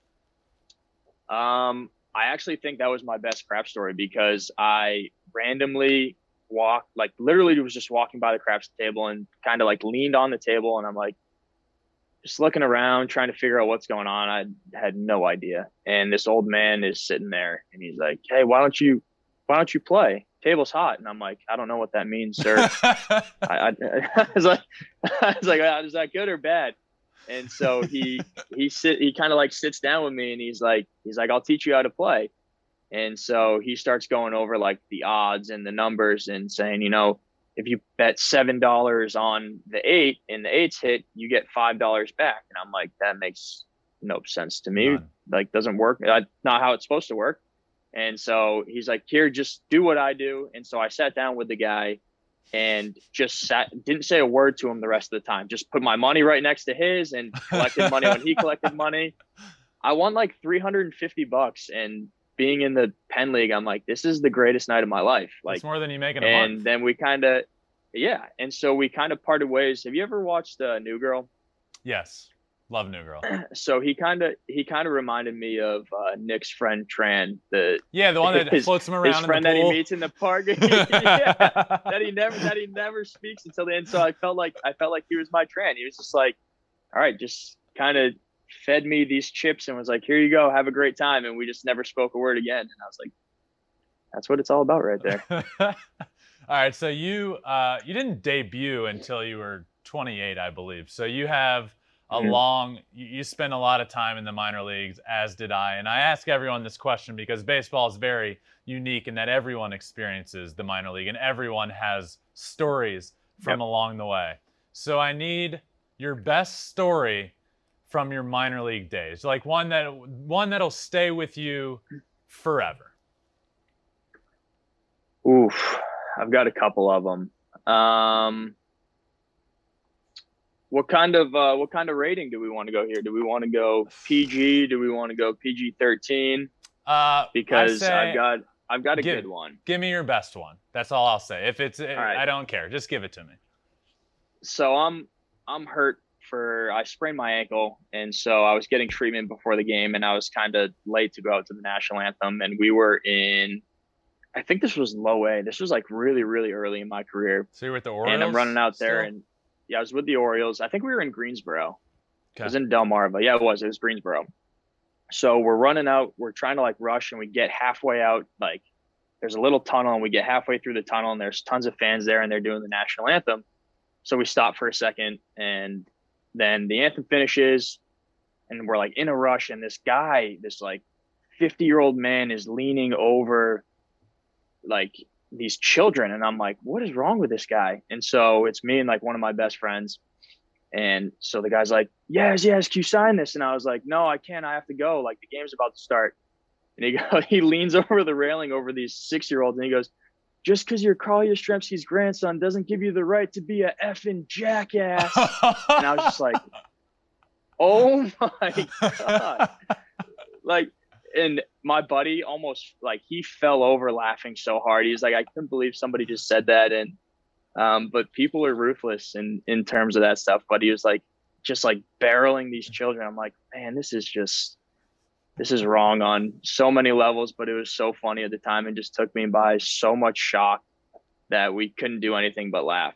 Um, I actually think that was my best crap story because I randomly. walked like literally was just walking by the craps table and kind of like leaned on the table, and I'm like just looking around trying to figure out what's going on. I had no idea, and this old man is sitting there and he's like, hey, why don't you why don't you play, table's hot? And I'm like, I don't know what that means, sir. I, I, I was like I was like is that good or bad? And so he he sit he kind of like sits down with me, and he's like he's like I'll teach you how to play. And so he starts going over like the odds and the numbers and saying, you know, if you bet seven dollars on the eight and the eight's hit, you get five dollars back. And I'm like, that makes no sense to me. None. Like, doesn't work. That's not how it's supposed to work. And so he's like, here, just do what I do. And so I sat down with the guy and just sat, didn't say a word to him the rest of the time. Just put my money right next to his and collected money when he collected money. I won like three hundred fifty bucks. And being in the Penn League, I'm like, this is the greatest night of my life. Like, it's more than you make in a and month. then we kind of, yeah. And so we kind of parted ways. Have you ever watched uh, New Girl? Yes. Love New Girl. So he kind of he kind of reminded me of uh, Nick's friend Tran, the yeah, the one that his, floats him around his in friend the that pool. he meets in the park. Yeah, that he never that he never speaks until the end. So I felt like I felt like he was my Tran. He was just like, all right, just kind of fed me these chips and was like, here you go, have a great time. And we just never spoke a word again. And I was like, that's what it's all about right there. All right, so you uh, you didn't debut until you were twenty-eight, I believe. So you have a Mhm. long, you, you spent a lot of time in the minor leagues, as did I. And I ask everyone this question because baseball is very unique in that everyone experiences the minor league and everyone has stories from Yep. along the way. So I need your best story from your minor league days, like one that one that'll stay with you forever. Oof, I've got a couple of them. Um, what kind of uh, what kind of rating do we want to go here? Do we want to go P G? Do we want to go P G thirteen? Uh, Because say, I've got I've got a give, good one. Give me your best one. That's all I'll say. If it's, right. I don't care. Just give it to me. So I'm I'm hurt for I sprained my ankle, and so I was getting treatment before the game, and I was kind of late to go out to the national anthem, and we were in. I think this was low A. This was like really, really early in my career. So you're with the Orioles? And I'm running out there, still? and yeah, I was with the Orioles. I think we were in Greensboro. Okay. It was in Delmarva. Yeah, it was. It was Greensboro. So we're running out. We're trying to like rush, and we get halfway out. Like there's a little tunnel, and we get halfway through the tunnel, and there's tons of fans there, and they're doing the national anthem. So we stop for a second, and then the anthem finishes, and we're like in a rush, and this guy, this like fifty-year-old man, is leaning over like these children, and I'm like, what is wrong with this guy? And so it's me and like one of my best friends, and so the guy's like, yes yes can you sign this? And I was like, no, I can't, I have to go, like the game's about to start. And he go, he leans over the railing over these six-year-olds, and he goes, just because you're Carl Yastrzemski's grandson doesn't give you the right to be a effing jackass. And I was just like, oh my god. Like, and my buddy almost like he fell over laughing so hard. He was like, I couldn't believe somebody just said that. And um, but people are ruthless in in terms of that stuff. But he was like, just like barreling these children. I'm like, man, this is just this is wrong on so many levels. But it was so funny at the time and just took me by so much shock that we couldn't do anything but laugh.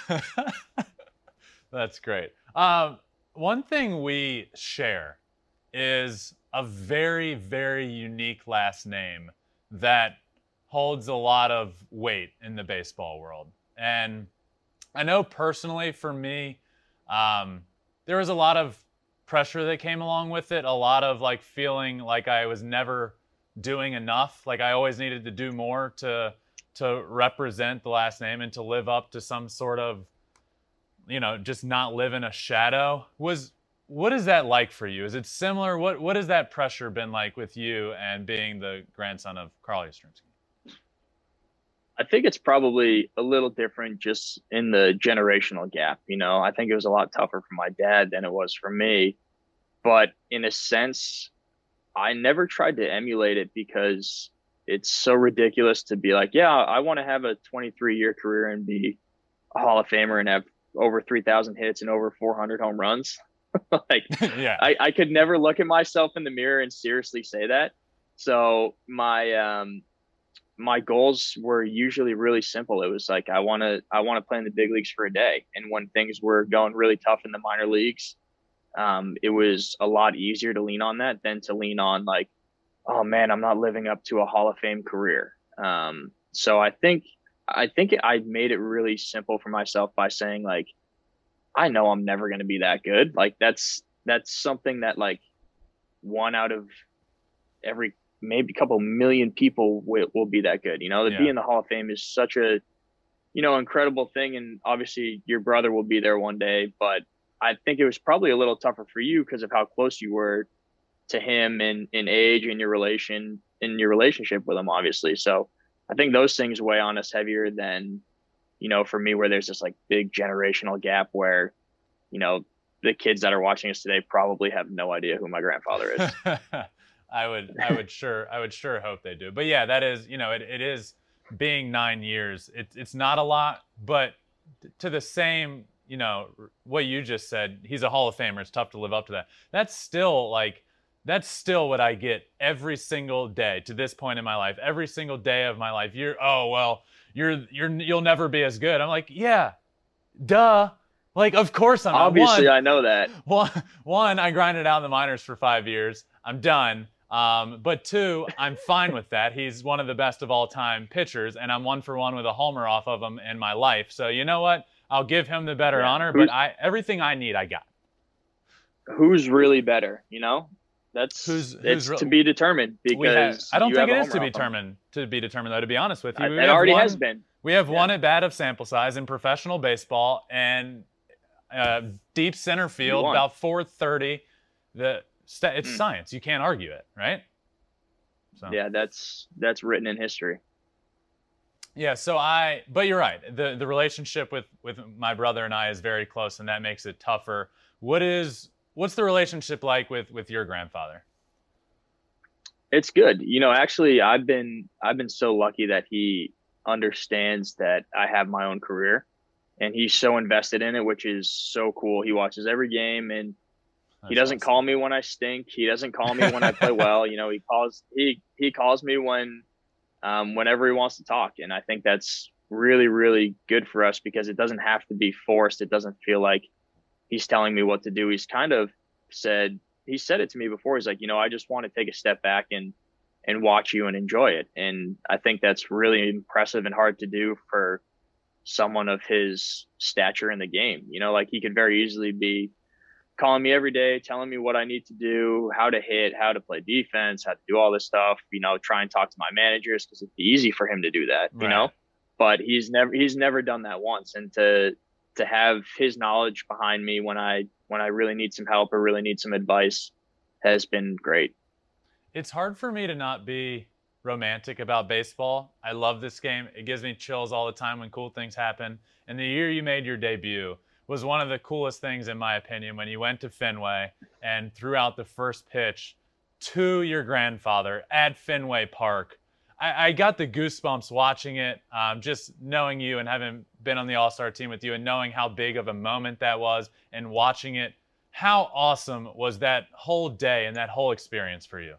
That's great. Um, one thing we share is a very, very unique last name that holds a lot of weight in the baseball world. And I know personally for me, um, there was a lot of pressure that came along with it, a lot of like feeling like I was never doing enough, like I always needed to do more to to represent the last name and to live up to some sort of, you know, just not live in a shadow. Was What is that like for you? Is it similar? What What has that pressure been like with you and being the grandson of Carl Yastrzemski? I think it's probably a little different just in the generational gap. You know, I think it was a lot tougher for my dad than it was for me. But in a sense, I never tried to emulate it because it's so ridiculous to be like, yeah, I want to have a twenty-three year career and be a Hall of Famer and have over three thousand hits and over four hundred home runs. Like, yeah, I, I could never look at myself in the mirror and seriously say that. So my, um, my goals were usually really simple. It was like, I want to, I want to play in the big leagues for a day. And when things were going really tough in the minor leagues, um, it was a lot easier to lean on that than to lean on like, oh man, I'm not living up to a Hall of Fame career. Um, so I think, I think I made it really simple for myself by saying like, I know I'm never going to be that good. Like that's, that's something that like one out of every, maybe a couple million people will, will be that good. You know, to Yeah. be in the Hall of Fame is such a, you know, incredible thing. And obviously your brother will be there one day, but I think it was probably a little tougher for you because of how close you were to him in, in age and your relation in your relationship with him, obviously. So I think those things weigh on us heavier than, you know, for me, where there's this like big generational gap where, you know, the kids that are watching us today probably have no idea who my grandfather is. I would, I would sure, I would sure hope they do. But yeah, that is, you know, it, it is being nine years. It's, it's not a lot, but to the same, you know, what you just said, he's a Hall of Famer. It's tough to live up to that. That's still like, that's still what I get every single day to this point in my life. Every single day of my life. You're, oh, well, you're, you're, you'll never be as good. I'm like, yeah, duh. Like, of course I'm not. Obviously, one, I know that. One, one, I grinded out in the minors for five years. I'm done. Um, but two, I'm fine with that. He's one of the best of all time pitchers, and I'm one for one with a homer off of him in my life. So you know what? I'll give him the better yeah. honor, who's, but I everything I need, I got. Who's really better? You know, that's who's, who's it's re- to be determined because have, I don't think it is to be off determined. To be determined, though, to be honest with you, it already one, has been. We have yeah. one at bat of sample size in professional baseball, and uh, deep center field about four thirty. The it's mm. science. You can't argue it, right? So. Yeah, that's that's written in history. Yeah, so I, but you're right. The the relationship with, with my brother and I is very close, and that makes it tougher. What is what's the relationship like with, with your grandfather? It's good. You know, actually, I've been I've been so lucky that he understands that I have my own career, and he's so invested in it, which is so cool. He watches every game, and That's he doesn't awesome. call me when I stink. He doesn't call me when I play well. You know, he calls he he calls me when um, whenever he wants to talk, and I think that's really really good for us because it doesn't have to be forced. It doesn't feel like he's telling me what to do. He's kind of said he said it to me before. He's like, you know, I just want to take a step back and and watch you and enjoy it. And I think that's really impressive and hard to do for someone of his stature in the game. You know, like he could very easily be calling me every day, telling me what I need to do, how to hit, how to play defense, how to do all this stuff, you know, try and talk to my managers because it'd be easy for him to do that, right. you know, but he's never, he's never done that once. And to, to have his knowledge behind me when I, when I really need some help or really need some advice has been great. It's hard for me to not be romantic about baseball. I love this game. It gives me chills all the time when cool things happen. And the year you made your debut was one of the coolest things, in my opinion, when you went to Fenway and threw out the first pitch to your grandfather at Fenway Park. I, I got the goosebumps watching it, um, just knowing you and having been on the All-Star team with you and knowing how big of a moment that was and watching it. How awesome was that whole day and that whole experience for you?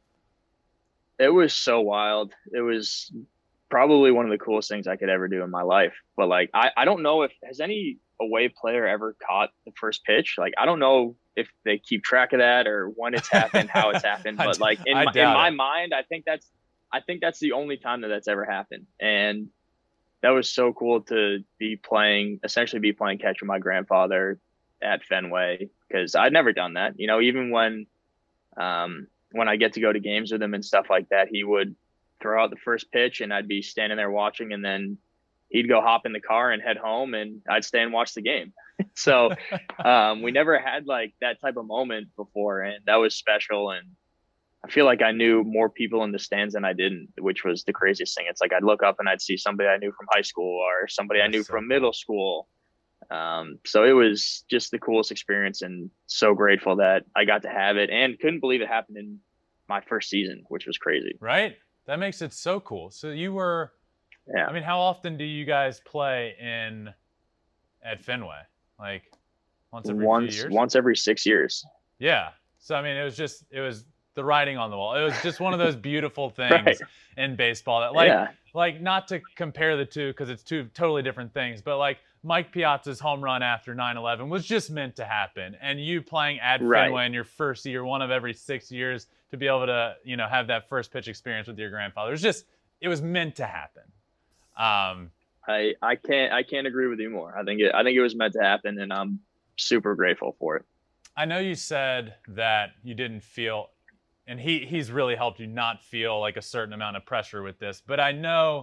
It was so wild. It was probably one of the coolest things I could ever do in my life. But like, I, I don't know if has any away player ever caught the first pitch. Like, I don't know if they keep track of that or when it's happened, how it's happened. But like in my, in my mind, I think that's, I think that's the only time that that's ever happened. And that was so cool to be playing, essentially be playing catch with my grandfather at Fenway, because I'd never done that. You know, even when, um, when I get to go to games with him and stuff like that, he would throw out the first pitch and I'd be standing there watching, and then he'd go hop in the car and head home and I'd stay and watch the game. So um, we never had like that type of moment before, and that was special. And I feel like I knew more people in the stands than I didn't, which was the craziest thing. It's like I'd look up and I'd see somebody I knew from high school or somebody That's I knew so from cool. middle school. Um, so it was just the coolest experience, and so grateful that I got to have it, and couldn't believe it happened in my first season, which was crazy. Right. That makes it so cool. So you were, yeah. I mean, how often do you guys play in at Fenway? Like once every once, few years? Once every six years. Yeah. So, I mean, it was just, it was the writing on the wall. It was just one of those beautiful things right. in baseball that like, yeah. like not to compare the two, cause it's two totally different things, but like Mike Piazza's home run after nine eleven was just meant to happen. And you playing at right. Fenway in your first year, one of every six years, to be able to, you know, have that first pitch experience with your grandfather. It was just, it was meant to happen. Um, I, I can't, I can't agree with you more. I think it, I think it was meant to happen, and I'm super grateful for it. I know you said that you didn't feel, and he, he's really helped you not feel like a certain amount of pressure with this, but I know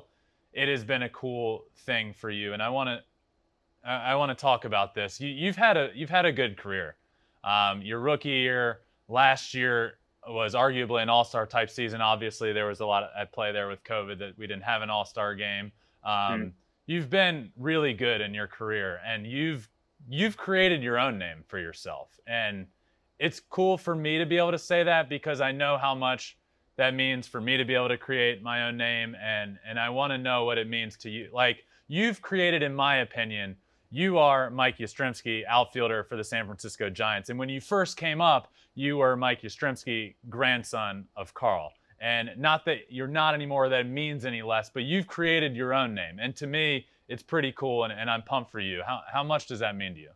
it has been a cool thing for you. And I want to I want to talk about this. You, you've had a you've had a good career. Um, your rookie year last year was arguably an all-star type season. Obviously, there was a lot at play there with COVID that we didn't have an all-star game. Um, mm. You've been really good in your career, and you've you've created your own name for yourself. And it's cool for me to be able to say that because I know how much that means for me to be able to create my own name, and and I want to know what it means to you. Like, you've created, in my opinion, you are Mike Yastrzemski, outfielder for the San Francisco Giants. And when you first came up, you were Mike Yastrzemski, grandson of Carl. And not that you're not anymore, that means any less, but you've created your own name. And to me, it's pretty cool, and, and I'm pumped for you. How how much does that mean to you?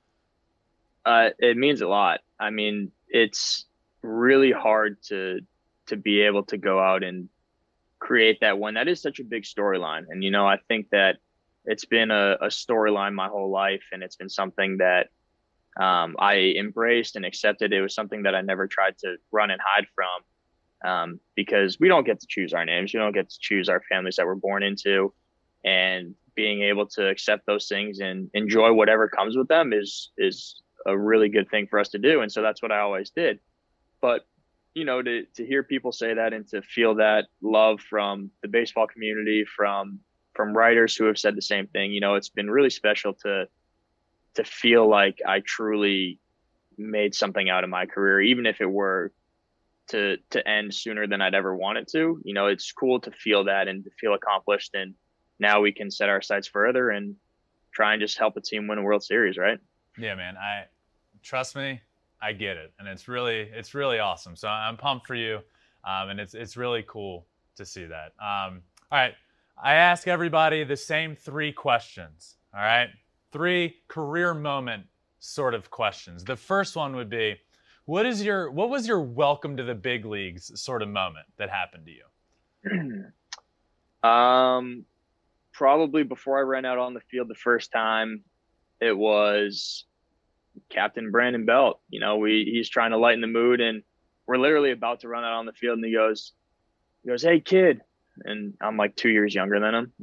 Uh, it means a lot. I mean, it's really hard to to be able to go out and create that one. That is such a big storyline. And, you know, I think that it's been a, a storyline my whole life, and it's been something that um, I embraced and accepted. It was something that I never tried to run and hide from um, because we don't get to choose our names. We don't get to choose our families that we're born into, and being able to accept those things and enjoy whatever comes with them is, is a really good thing for us to do. And so that's what I always did. But, you know, to, to hear people say that and to feel that love from the baseball community, from from writers who have said the same thing, you know, it's been really special to to feel like I truly made something out of my career, even if it were to to end sooner than I'd ever wanted to. You know, it's cool to feel that and to feel accomplished. And now we can set our sights further and try and just help a team win a World Series, right? Yeah, man. I trust me, I get it, and it's really it's really awesome. So I'm pumped for you, um, and it's it's really cool to see that. Um, all right. I ask everybody the same three questions, all right? Three career moment sort of questions. The first one would be, what is your what was your welcome to the big leagues sort of moment that happened to you? um, probably before I ran out on the field the first time, it was Captain Brandon Belt. You know, we he's trying to lighten the mood, and we're literally about to run out on the field, and he goes, he goes, "Hey, kid." And I'm like two years younger than him.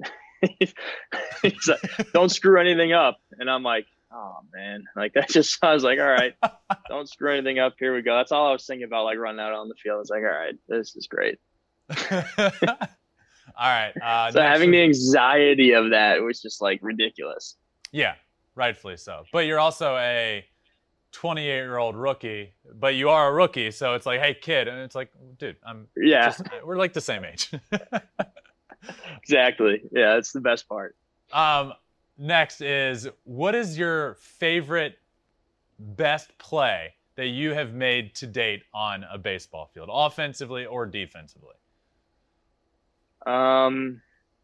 He's like, "Don't screw anything up." And I'm like, oh man, like that just sounds like, all right, don't screw anything up. Here we go. That's all I was thinking about, like running out on the field. It's like, all right, this is great. All right. Uh, so having week, the anxiety of that was just like ridiculous. Yeah, rightfully so. But you're also a twenty-eight-year-old rookie, but you are a rookie, so it's like, hey, kid, and it's like, dude, I'm yeah, just, we're like the same age. Exactly. Yeah, that's the best part. Um, next is, what is your favorite best play that you have made to date on a baseball field, offensively or defensively? Um,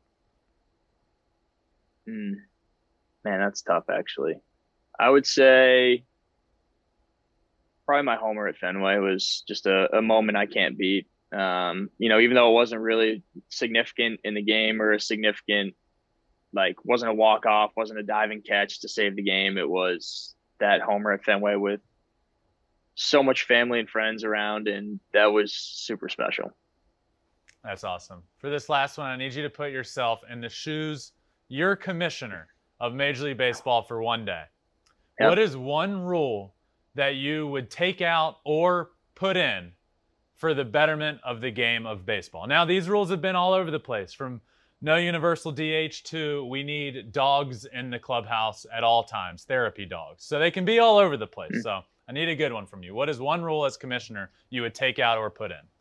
hmm, man, that's tough, actually. I would say probably my homer at Fenway was just a, a moment I can't beat. Um, you know, even though it wasn't really significant in the game or a significant, like, wasn't a walk-off, wasn't a diving catch to save the game. It was that homer at Fenway with so much family and friends around, and that was super special. That's awesome. For this last one, I need you to put yourself in the shoes, you're commissioner of Major League Baseball for one day. Yep. What is one rule that you would take out or put in for the betterment of the game of baseball? Now, these rules have been all over the place, from no universal D H to we need dogs in the clubhouse at all times, therapy dogs. So they can be all over the place. Mm-hmm. So I need a good one from you. What is one rule as commissioner you would take out or put in?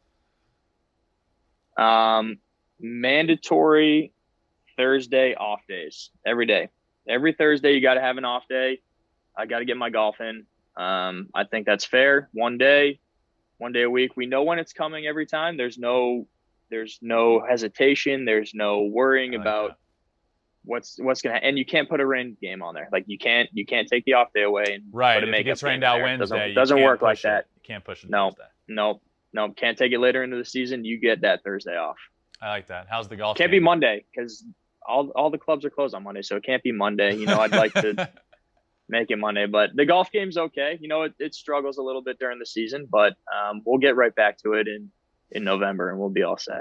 Um, mandatory Thursday off days every day. Every Thursday, you got to have an off day. I got to get my golf in. Um, I think that's fair. One day, one day a week. We know when it's coming every time. There's no, there's no hesitation. There's no worrying like about that. what's what's gonna. And you can't put a rain game on there. Like you can't, you can't take the off day away and right. Put a if it gets rained out Wednesday, it doesn't, doesn't work like it. that. You can't push it. No, Thursday. no, no. Can't take it later into the season. You get that Thursday off. I like that. How's the golf? Can't game? be Monday because all all the clubs are closed on Monday, so it can't be Monday. You know, I'd like to make it Monday, but the golf game's okay. You know, it, it struggles a little bit during the season, but um, we'll get right back to it in, in November and we'll be all set.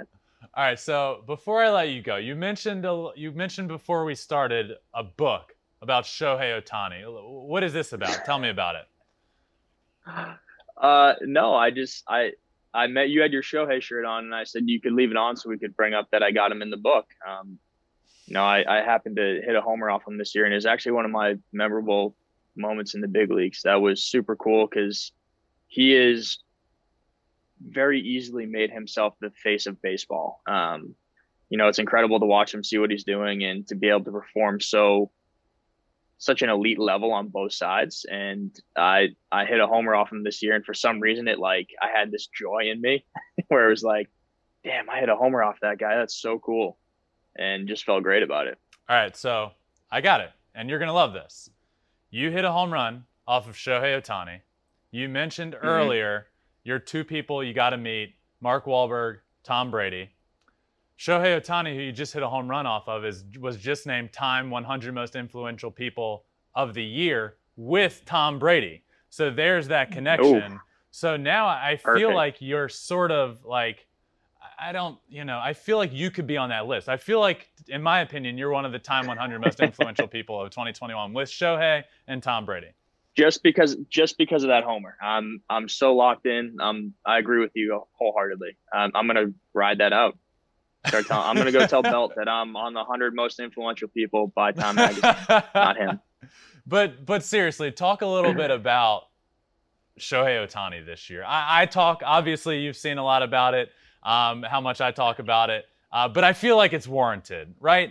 All right, so before I let you go, you mentioned a, you mentioned before we started a book about Shohei Ohtani. What is this about? Tell me about it. Uh, no, I just I I met you had your Shohei shirt on, and I said you could leave it on so we could bring up that I got him in the book. Um, you know, I, I happened to hit a homer off him this year, and it's actually one of my memorable moments in the big leagues. That was super cool because he is very easily made himself the face of baseball. Um, you know, it's incredible to watch him, see what he's doing, and to be able to perform so such an elite level on both sides. And I I hit a homer off him this year, and for some reason it like I had this joy in me where it was like, damn, I hit a homer off that guy. That's so cool. And just felt great about it. All right, so I got it, and you're gonna love this. You hit a home run off of Shohei Ohtani. You mentioned mm-hmm. earlier your two people you got to meet, Mark Wahlberg, Tom Brady. Shohei Ohtani, who you just hit a home run off of, is was just named Time one hundred Most Influential People of the Year with Tom Brady. So there's that connection. Ooh. So now I feel Perfect. like you're sort of like, I don't, you know, I feel like you could be on that list. I feel like, in my opinion, you're one of the Time one hundred Most Influential People of twenty twenty-one with Shohei and Tom Brady. Just because, just because of that homer, I'm I'm so locked in. Um, I agree with you wholeheartedly. Um, I'm gonna ride that out. Start tell, I'm gonna go tell Belt that I'm on the one hundred Most Influential People by Time Magazine, not him. But but seriously, talk a little bit about Shohei Ohtani this year. I, I talk. Obviously, you've seen a lot about it. Um, how much I talk about it, uh, but I feel like it's warranted, right?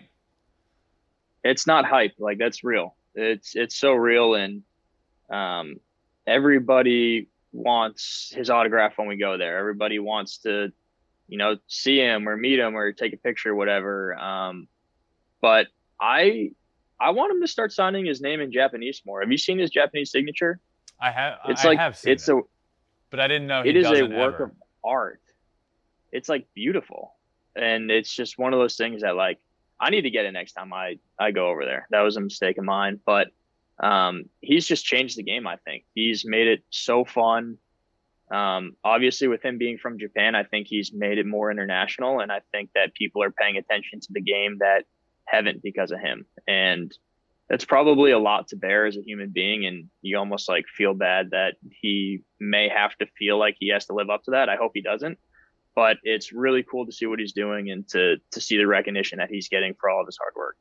It's not hype. Like, that's real. It's it's so real, and um, everybody wants his autograph when we go there. Everybody wants to, you know, see him or meet him or take a picture, whatever. Um, but I I want him to start signing his name in Japanese more. Have you seen his Japanese signature? I have. It's I like have seen it's it, a. But I didn't know he it is a doesn't work ever. of art. It's like beautiful, and it's just one of those things that like I need to get it next time I I go over there. That was a mistake of mine, but um, he's just changed the game. I think he's made it so fun. Um, obviously, with him being from Japan, I think he's made it more international, and I think that people are paying attention to the game that haven't because of him. And that's probably a lot to bear as a human being, and you almost like feel bad that he may have to feel like he has to live up to that. I hope he doesn't, but it's really cool to see what he's doing and to to see the recognition that he's getting for all of his hard work.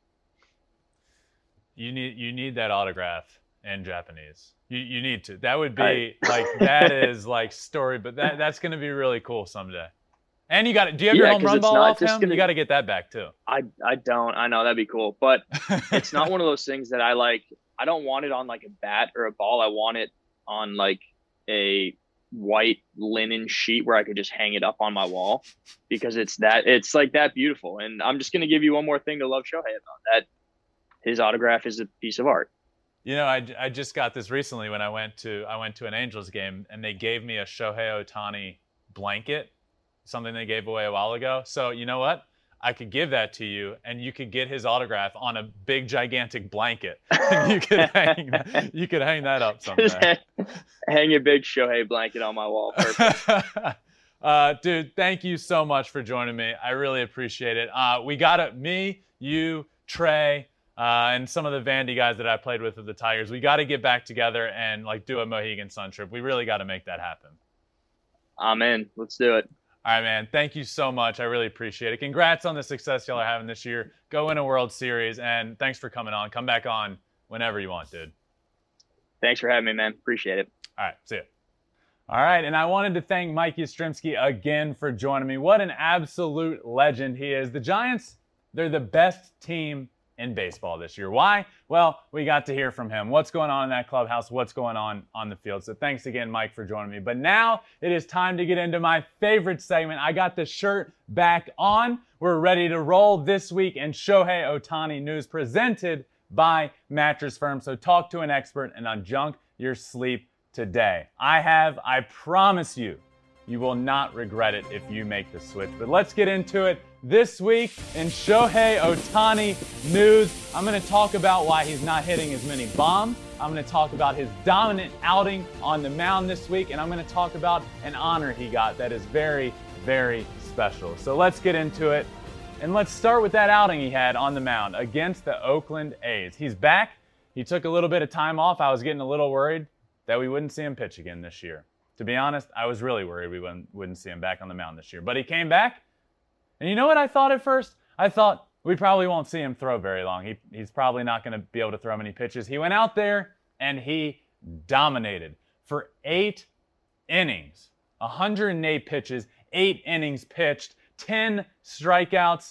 You need you need that autograph in Japanese. You you need to. That would be I, like that is like story, but that that's going to be really cool someday. And you got it. Do you have yeah, your home run ball off him? Gonna, you got to get that back too. I I don't. I know that'd be cool, but it's not one of those things that I like. I don't want it on like a bat or a ball. I want it on like a white linen sheet where I could just hang it up on my wall because it's that it's like that beautiful. And I'm just gonna give you one more thing to love Shohei about that. His autograph is a piece of art. You know, I, I just got this recently when I went to I went to an Angels game and they gave me a Shohei Ohtani blanket, something they gave away a while ago. So you know what? I could give that to you and you could get his autograph on a big gigantic blanket. you could hang you could hang that up someday. hang, hang a big Shohei blanket on my wall. Perfect. uh, dude, thank you so much for joining me. I really appreciate it. Uh, we got it. Me, you, Trey. Uh, and some of the Vandy guys that I played with at the Tigers, we got to get back together and like do a Mohegan Sun trip. We really got to make that happen. I'm in. Let's do it. All right, man. Thank you so much. I really appreciate it. Congrats on the success y'all are having this year. Go win a World Series, and thanks for coming on. Come back on whenever you want, dude. Thanks for having me, man. Appreciate it. All right, see ya. All right, and I wanted to thank Mike Yastrzemski again for joining me. What an absolute legend he is. The Giants, they're the best team in baseball this year. Why? Well, we got to hear from him. What's going on in that clubhouse? What's going on on the field? So thanks again, Mike, for joining me. But now it is time to get into my favorite segment. I got the shirt back on. We're ready to roll this week in Shohei Ohtani news presented by Mattress Firm. So talk to an expert and unjunk your sleep today. I have, I promise you, you will not regret it if you make the switch. But let's get into it. This week in Shohei Ohtani news, I'm going to talk about why he's not hitting as many bombs. I'm going to talk about his dominant outing on the mound this week, and I'm going to talk about an honor he got that is very, very special. special. So let's get into it. And let's start with that outing he had on the mound against the Oakland A's. He's back. He took a little bit of time off. I was getting a little worried that we wouldn't see him pitch again this year. To be honest, I was really worried we wouldn't, wouldn't see him back on the mound this year. But he came back. And you know what I thought at first? I thought we probably won't see him throw very long. He, he's probably not going to be able to throw many pitches. He went out there and he dominated for eight innings. one hundred eight pitches, eight innings pitched, ten strikeouts.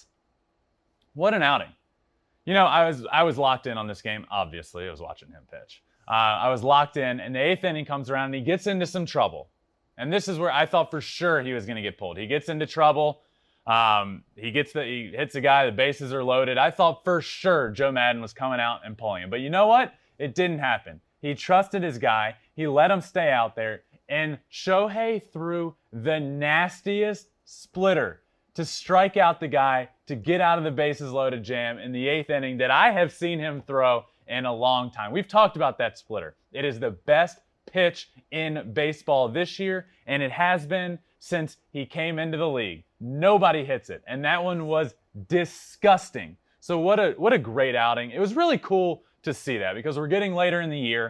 What an outing. You know, I was I was locked in on this game. Obviously, I was watching him pitch. Uh, I was locked in, and the eighth inning comes around, and he gets into some trouble. And this is where I thought for sure he was going to get pulled. He gets into trouble. Um, he gets the he hits the guy. The bases are loaded. I thought for sure Joe Maddon was coming out and pulling him. But you know what? It didn't happen. He trusted his guy. He let him stay out there. And Shohei threw the nastiest splitter to strike out the guy to get out of the bases loaded jam in the eighth inning that I have seen him throw in a long time. We've talked about that splitter. It is the best pitch in baseball this year, and it has been since he came into the league. Nobody hits it, and that one was disgusting. So what a what a great outing. It was really cool to see that because we're getting later in the year.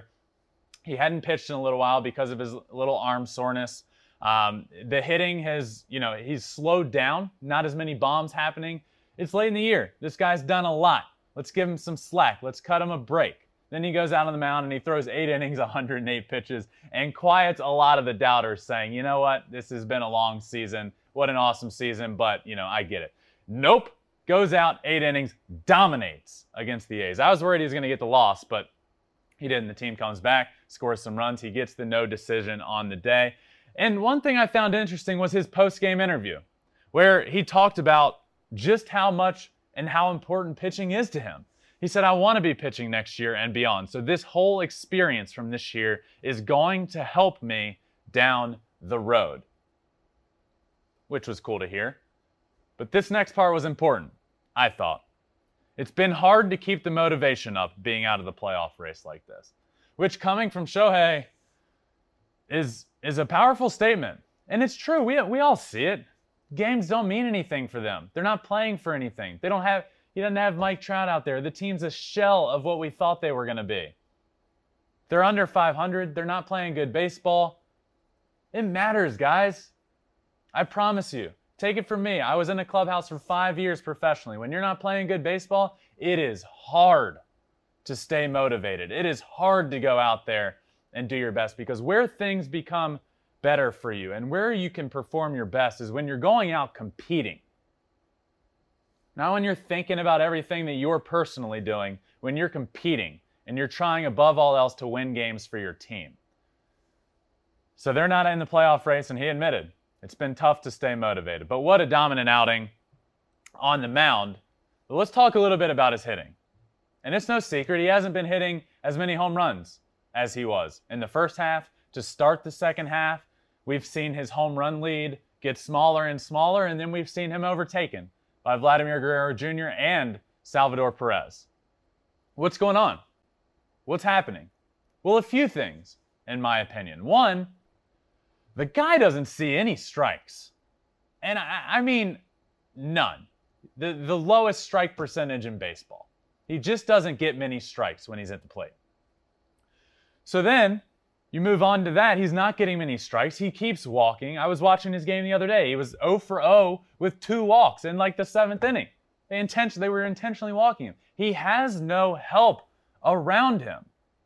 He hadn't pitched in a little while because of his little arm soreness. Um, the hitting has, you know, he's slowed down. Not as many bombs happening. It's late in the year. This guy's done a lot. Let's give him some slack. Let's cut him a break. Then he goes out on the mound and he throws eight innings, one hundred eight pitches, and quiets a lot of the doubters saying, you know what, this has been a long season. What an awesome season, but, you know, I get it. Nope. Goes out, eight innings, dominates against the A's. I was worried he was going to get the loss, but he didn't. The team comes back, scores some runs. He gets the no decision on the day. And one thing I found interesting was his post-game interview, where he talked about just how much and how important pitching is to him. He said, I want to be pitching next year and beyond. So this whole experience from this year is going to help me down the road, which was cool to hear. But this next part was important, I thought. It's been hard to keep the motivation up being out of the playoff race like this, which coming from Shohei is, is a powerful statement. And it's true. We, we all see it. Games don't mean anything for them. They're not playing for anything. They don't have... He doesn't have Mike Trout out there. The team's a shell of what we thought they were going to be. They're under five hundred. They're not playing good baseball. It matters, guys. I promise you. Take it from me. I was in a clubhouse for five years professionally. When you're not playing good baseball, it is hard to stay motivated. It is hard to go out there and do your best because where things become better for you and where you can perform your best is when you're going out competing. Not when you're thinking about everything that you're personally doing, when you're competing and you're trying above all else to win games for your team. So they're not in the playoff race, and he admitted it's been tough to stay motivated. But what a dominant outing on the mound. But let's talk a little bit about his hitting. And it's no secret, he hasn't been hitting as many home runs as he was. In the first half, to start the second half, we've seen his home run lead get smaller and smaller, and then we've seen him overtaken by Vladimir Guerrero Junior and Salvador Perez. What's going on? What's happening? Well, a few things, in my opinion. One, the guy doesn't see any strikes. And I, I mean, none. The, the lowest strike percentage in baseball. He just doesn't get many strikes when he's at the plate. So then, you move on to that. He's not getting many strikes. He keeps walking. I was watching his game the other day. He was oh for oh with two walks in like the seventh inning. They, intention- they were intentionally walking him. He has no help around him.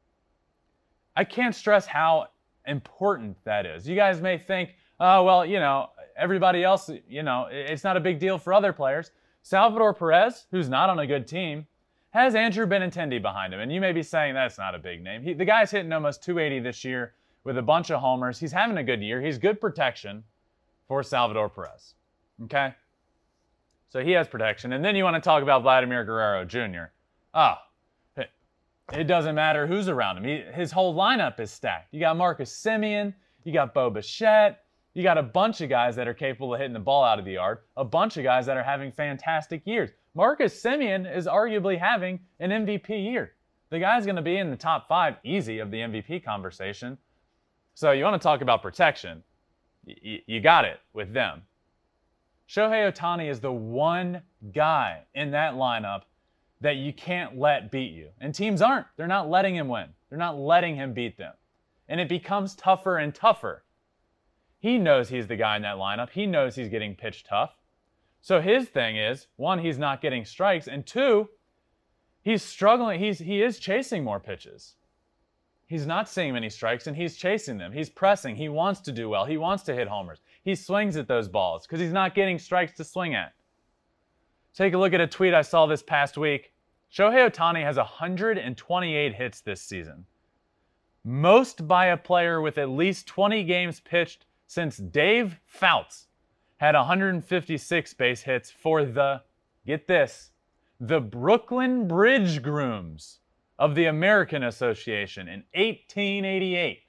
I can't stress how important that is. You guys may think, oh, well, you know, everybody else, you know, it's not a big deal for other players. Salvador Perez, who's not on a good team, has Andrew Benintendi behind him. And you may be saying that's not a big name. He, the guy's hitting almost two eighty this year with a bunch of homers. He's having a good year. He's good protection for Salvador Perez. Okay? So he has protection. And then you want to talk about Vladimir Guerrero Junior Oh, it, it doesn't matter who's around him. He, his whole lineup is stacked. You got Marcus Semien. You got Bo Bichette. You got a bunch of guys that are capable of hitting the ball out of the yard. A bunch of guys that are having fantastic years. Marcus Semien is arguably having an M V P year. The guy's going to be in the top five easy of the M V P conversation. So you want to talk about protection. Y- you got it with them. Shohei Ohtani is the one guy in that lineup that you can't let beat you. And teams aren't. They're not letting him win. They're not letting him beat them. And it becomes tougher and tougher. He knows he's the guy in that lineup. He knows he's getting pitched tough. So his thing is, one, he's not getting strikes, and two, he's struggling. He's he is chasing more pitches. He's not seeing many strikes, and he's chasing them. He's pressing. He wants to do well. He wants to hit homers. He swings at those balls because he's not getting strikes to swing at. Take a look at a tweet I saw this past week. Shohei Ohtani has one hundred twenty-eight hits this season. Most by a player with at least twenty games pitched since Dave Fouts had one hundred fifty-six base hits for the, get this, the Brooklyn Bridge Grooms of the American Association in eighteen eighty-eight.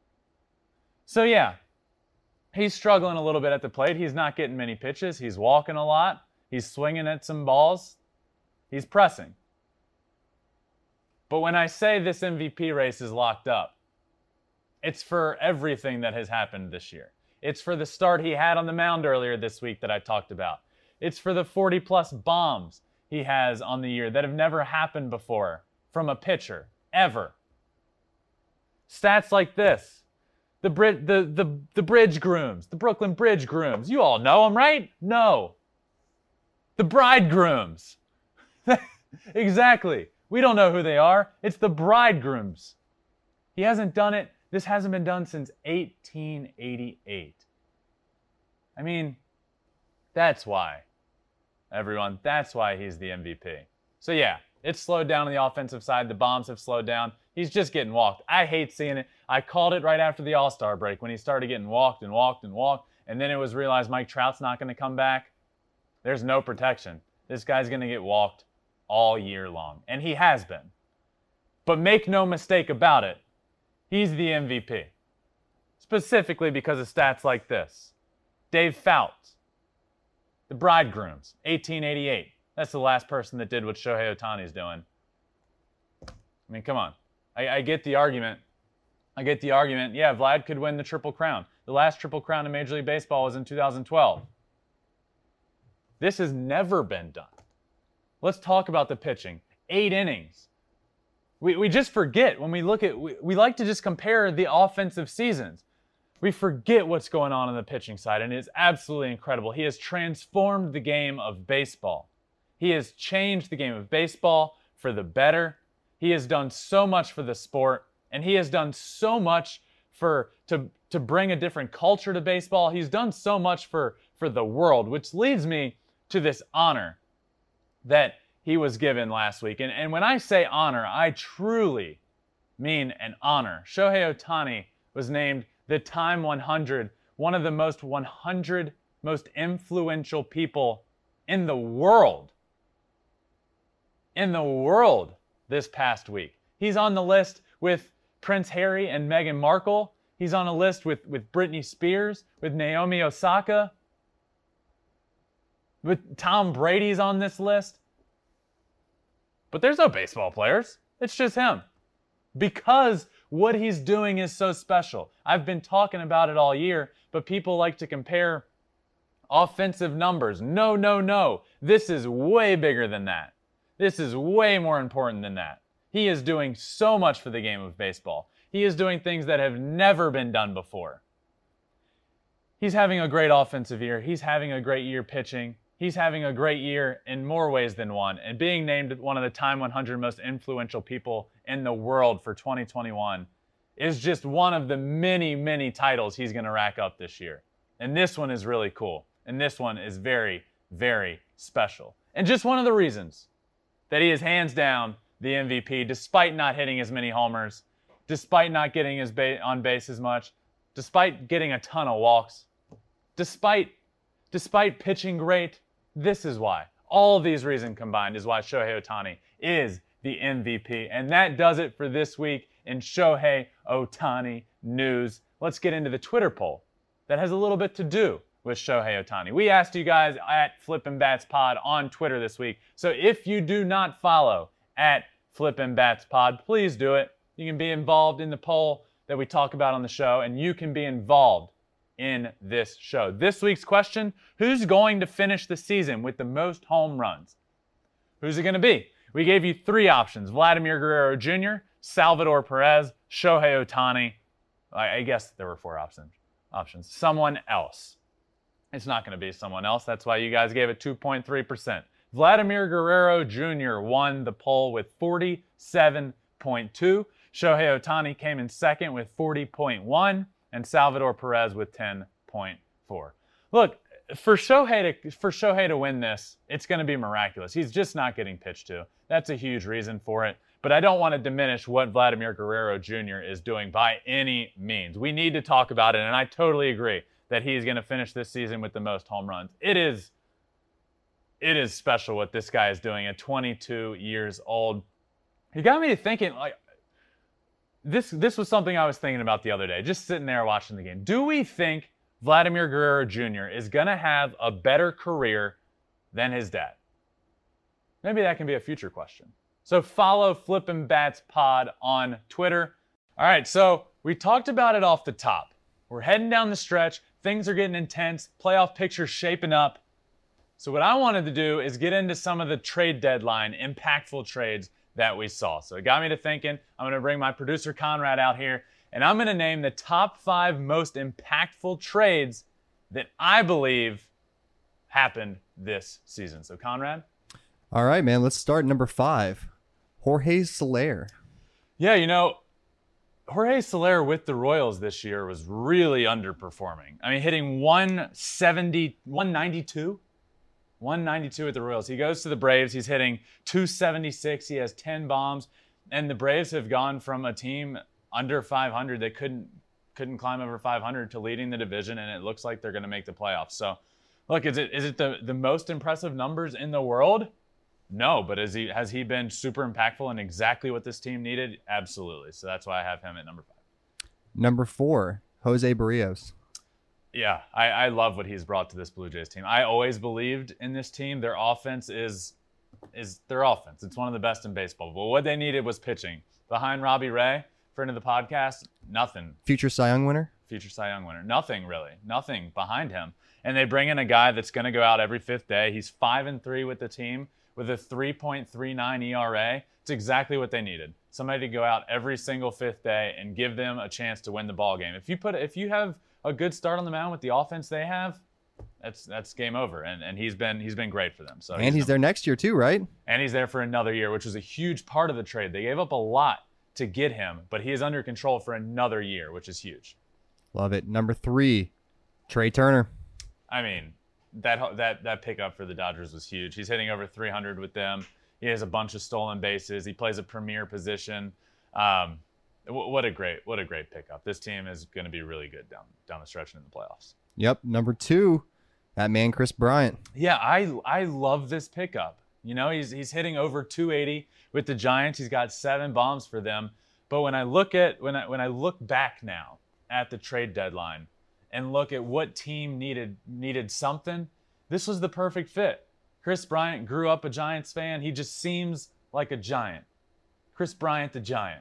So yeah, he's struggling a little bit at the plate. He's not getting many pitches. He's walking a lot. He's swinging at some balls. He's pressing. But when I say this M V P race is locked up, it's for everything that has happened this year. It's for the start he had on the mound earlier this week that I talked about. It's for the forty plus bombs he has on the year that have never happened before from a pitcher, ever. Stats like this. The, Brit, the, the, the Bridge Grooms, the Brooklyn Bridge Grooms. You all know them, right? No. The Bridegrooms. Exactly. We don't know who they are. It's the Bridegrooms. He hasn't done it. This hasn't been done since eighteen eighty-eight. I mean, that's why. Everyone, that's why he's the M V P. So yeah, it's slowed down on the offensive side. The bombs have slowed down. He's just getting walked. I hate seeing it. I called it right after the All-Star break when he started getting walked and walked and walked. And then it was realized Mike Trout's not going to come back. There's no protection. This guy's going to get walked all year long. And he has been. But make no mistake about it, he's the M V P. Specifically because of stats like this. Dave Fouts. The Bridegrooms. eighteen eighty-eight. That's the last person that did what Shohei Ohtani's doing. I mean, come on. I, I get the argument. I get the argument. Yeah, Vlad could win the Triple Crown. The last Triple Crown in Major League Baseball was in two thousand twelve. This has never been done. Let's talk about the pitching. Eight innings. We, we just forget when we look at, we, we like to just compare the offensive seasons. We forget what's going on on the pitching side, and it's absolutely incredible. He has transformed the game of baseball. He has changed the game of baseball for the better. He has done so much for the sport, and he has done so much for to, to bring a different culture to baseball. He's done so much for, for the world, which leads me to this honor that he was given last week. And, and when I say honor, I truly mean an honor. Shohei Ohtani was named the Time one hundred, one of the most one hundred most influential people in the world. In the world this past week. He's on the list with Prince Harry and Meghan Markle. He's on a list with, with Britney Spears, with Naomi Osaka. With Tom Brady's on this list. But there's no baseball players. It's just him. Because what he's doing is so special. I've been talking about it all year, but people like to compare offensive numbers. No, no, no. This is way bigger than that. This is way more important than that. He is doing so much for the game of baseball. He is doing things that have never been done before. He's having a great offensive year. He's having a great year pitching. He's having a great year in more ways than one. And being named one of the Time one hundred most influential people in the world for twenty twenty-one is just one of the many, many titles he's going to rack up this year. And this one is really cool. And this one is very, very special. And just one of the reasons that he is hands down the M V P, despite not hitting as many homers, despite not getting his ba- on base as much, despite getting a ton of walks, despite, despite pitching great. This is why. All of these reasons combined is why Shohei Ohtani is the M V P. And that does it for this week in Shohei Ohtani news. Let's get into the Twitter poll that has a little bit to do with Shohei Ohtani. We asked you guys at Flippin' Bats Pod on Twitter this week. So if you do not follow at Flippin' Bats Pod, please do it. You can be involved in the poll that we talk about on the show, and you can be involved in this show. This week's question, who's going to finish the season with the most home runs? Who's it going to be? We gave you three options: Vladimir Guerrero Junior, Salvador Perez, Shohei Ohtani. I guess there were four options. Options. Someone else. It's not going to be someone else. That's why you guys gave it two point three percent. Vladimir Guerrero Junior won the poll with forty-seven point two. Shohei Ohtani came in second with forty point one, and Salvador Perez with ten point four. Look, for Shohei to for Shohei to win this, it's going to be miraculous. He's just not getting pitched to. That's a huge reason for it. But I don't want to diminish what Vladimir Guerrero Junior is doing by any means. We need to talk about it, and I totally agree that he's going to finish this season with the most home runs. It is, it is special what this guy is doing at twenty-two years old. He got me thinking, like, this, this was something I was thinking about the other day, just sitting there watching the game. Do we think Vladimir Guerrero Junior is going to have a better career than his dad? Maybe that can be a future question. So follow Flippin' Bats Pod on Twitter. All right, so we talked about it off the top. We're heading down the stretch. Things are getting intense. Playoff picture shaping up. So what I wanted to do is get into some of the trade deadline, impactful trades that we saw. So it got me to thinking. I'm going to bring my producer Conrad out here, and I'm going to name the top five most impactful trades that I believe happened this season. So Conrad? All right, man, let's start number five. Jorge Soler. Yeah, you know, Jorge Soler with the Royals this year was really underperforming. I mean, hitting one seventy, one ninety-two. one ninety-two at the Royals. He goes to the Braves. He's hitting two seventy-six. He has ten bombs. And the Braves have gone from a team under five hundred that couldn't couldn't climb over five hundred to leading the division, and it looks like they're going to make the playoffs. So, look, is it is it the, the most impressive numbers in the world? No, but has he, has he been super impactful and exactly what this team needed? Absolutely. So that's why I have him at number five. Number four, Jose Barrios. Yeah, I, I love what he's brought to this Blue Jays team. I always believed in this team. Their offense is is their offense. It's one of the best in baseball. But what they needed was pitching. Behind Robbie Ray, friend of the podcast, nothing. Future Cy Young winner? Future Cy Young winner. Nothing, really. Nothing behind him. And they bring in a guy that's going to go out every fifth day. He's five and three with the team with a three point three nine E R A. It's exactly what they needed. Somebody to go out every single fifth day and give them a chance to win the ball game. If you put, if you have a good start on the mound with the offense they have, that's that's game over. And and he's been he's been great for them. So and he's, he's there next year too, right? And he's there for another year, which was a huge part of the trade. They gave up a lot to get him, but he is under control for another year, which is huge. Love it. Number three, Trey Turner. I mean, that that that pickup for the Dodgers was huge. He's hitting over three hundred with them. He has a bunch of stolen bases. He plays a premier position. Um, what a great what a great pickup. This team is going to be really good down down the stretch and in the playoffs. Yep. Number two, that man Chris Bryant. Yeah, I I love this pickup. You know, he's he's hitting over two eighty with the Giants. He's got seven bombs for them. But when I look at when I when I look back now at the trade deadline and look at what team needed needed something, this was the perfect fit. Chris Bryant grew up a Giants fan. He just seems like a Giant. Chris Bryant the Giant.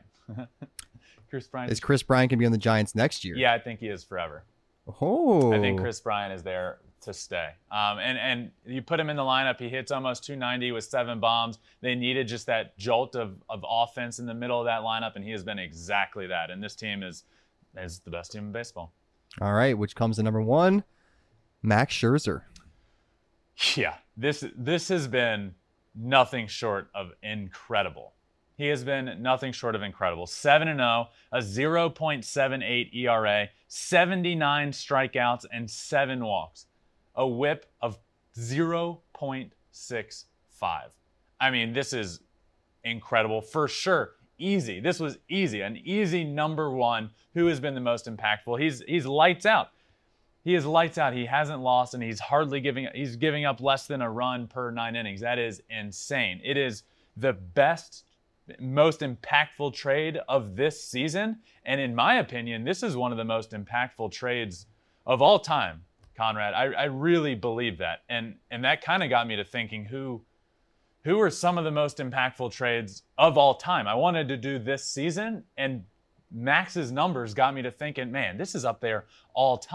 Chris Bryant. Is Chris Bryant going to be on the Giants next year? Yeah, I think he is forever. Oh. I think Chris Bryant is there to stay. Um, and, and you put him in the lineup, he hits almost two ninety with seven bombs. They needed just that jolt of, of offense in the middle of that lineup, and he has been exactly that. And this team is is the best team in baseball. All right, which comes to number one, Max Scherzer. Yeah, this this has been nothing short of incredible. He has been nothing short of incredible. seven and oh, a zero point seven eight E R A, seventy-nine strikeouts, and seven walks. A whip of zero point six five. I mean, this is incredible for sure. Easy. This was easy. An easy number one. Who has been the most impactful? He's he's lights out. He is lights out. He hasn't lost, and he's hardly giving. He's giving up less than a run per nine innings. That is insane. It is the best, most impactful trade of this season, and in my opinion, this is one of the most impactful trades of all time. Conrad, I, I really believe that, and and that kind of got me to thinking who. Who are some of the most impactful trades of all time? I wanted to do this season, and Max's numbers got me to thinking, man, this is up there all time.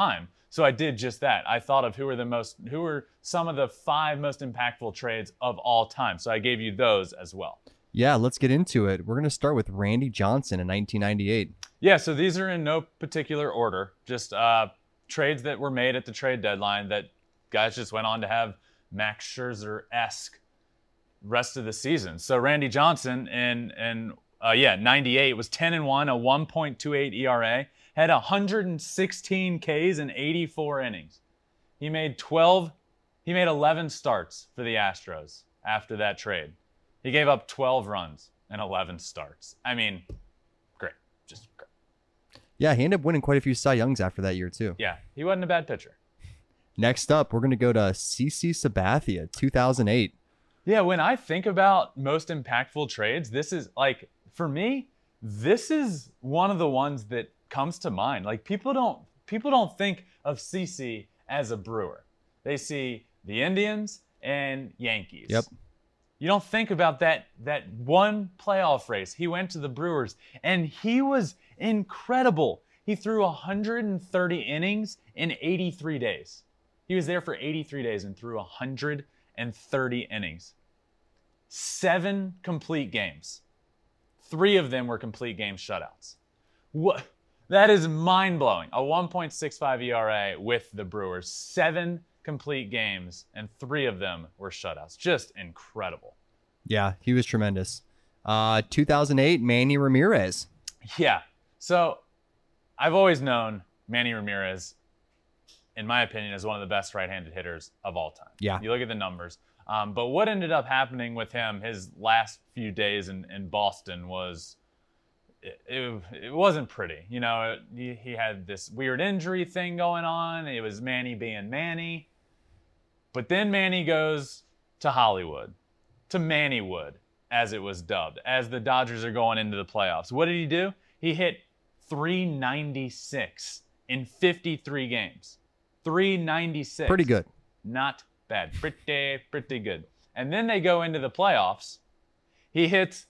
So I did just that. I thought of who are the most, who are some of the five most impactful trades of all time. So I gave you those as well. Yeah, let's get into it. We're going to start with Randy Johnson in nineteen ninety-eight. Yeah, so these are in no particular order, just uh, trades that were made at the trade deadline that guys just went on to have Max Scherzer-esque rest of the season. So Randy Johnson in, in uh, yeah, ninety-eight was ten and one, a one point two eight E R A, had one hundred sixteen Ks in eighty-four innings. He made twelve, he made eleven starts for the Astros after that trade. He gave up twelve runs and eleven starts. I mean, great. Just great. Yeah, he ended up winning quite a few Cy Youngs after that year, too. Yeah, he wasn't a bad pitcher. Next up, we're going to go to CeCe Sabathia, two thousand eight. Yeah, when I think about most impactful trades, this is like, for me, this is one of the ones that comes to mind. Like people don't people don't think of CeCe as a Brewer. They see the Indians and Yankees. Yep. You don't think about that that one playoff race. He went to the Brewers, and he was incredible. He threw one hundred thirty innings in eighty-three days. He was there for eighty-three days and threw one hundred thirty innings. Seven complete games. Three of them were complete game shutouts. What? That is mind-blowing. A one point six five E R A with the Brewers. Seven complete games, and three of them were shutouts. Just incredible. Yeah, he was tremendous. Uh, two thousand eight, Manny Ramirez. Yeah. So I've always known Manny Ramirez, in my opinion, is one of the best right-handed hitters of all time. Yeah. You look at the numbers. Um, but what ended up happening with him his last few days in, in Boston was it, it, it wasn't pretty. You know, it, he, he had this weird injury thing going on. It was Manny being Manny. But then Manny goes to Hollywood, to Mannywood, as it was dubbed, as the Dodgers are going into the playoffs. What did he do? He hit three ninety-six in fifty-three games. three ninety-six. Pretty good. Not bad. Pretty, pretty good. And then they go into the playoffs. He hits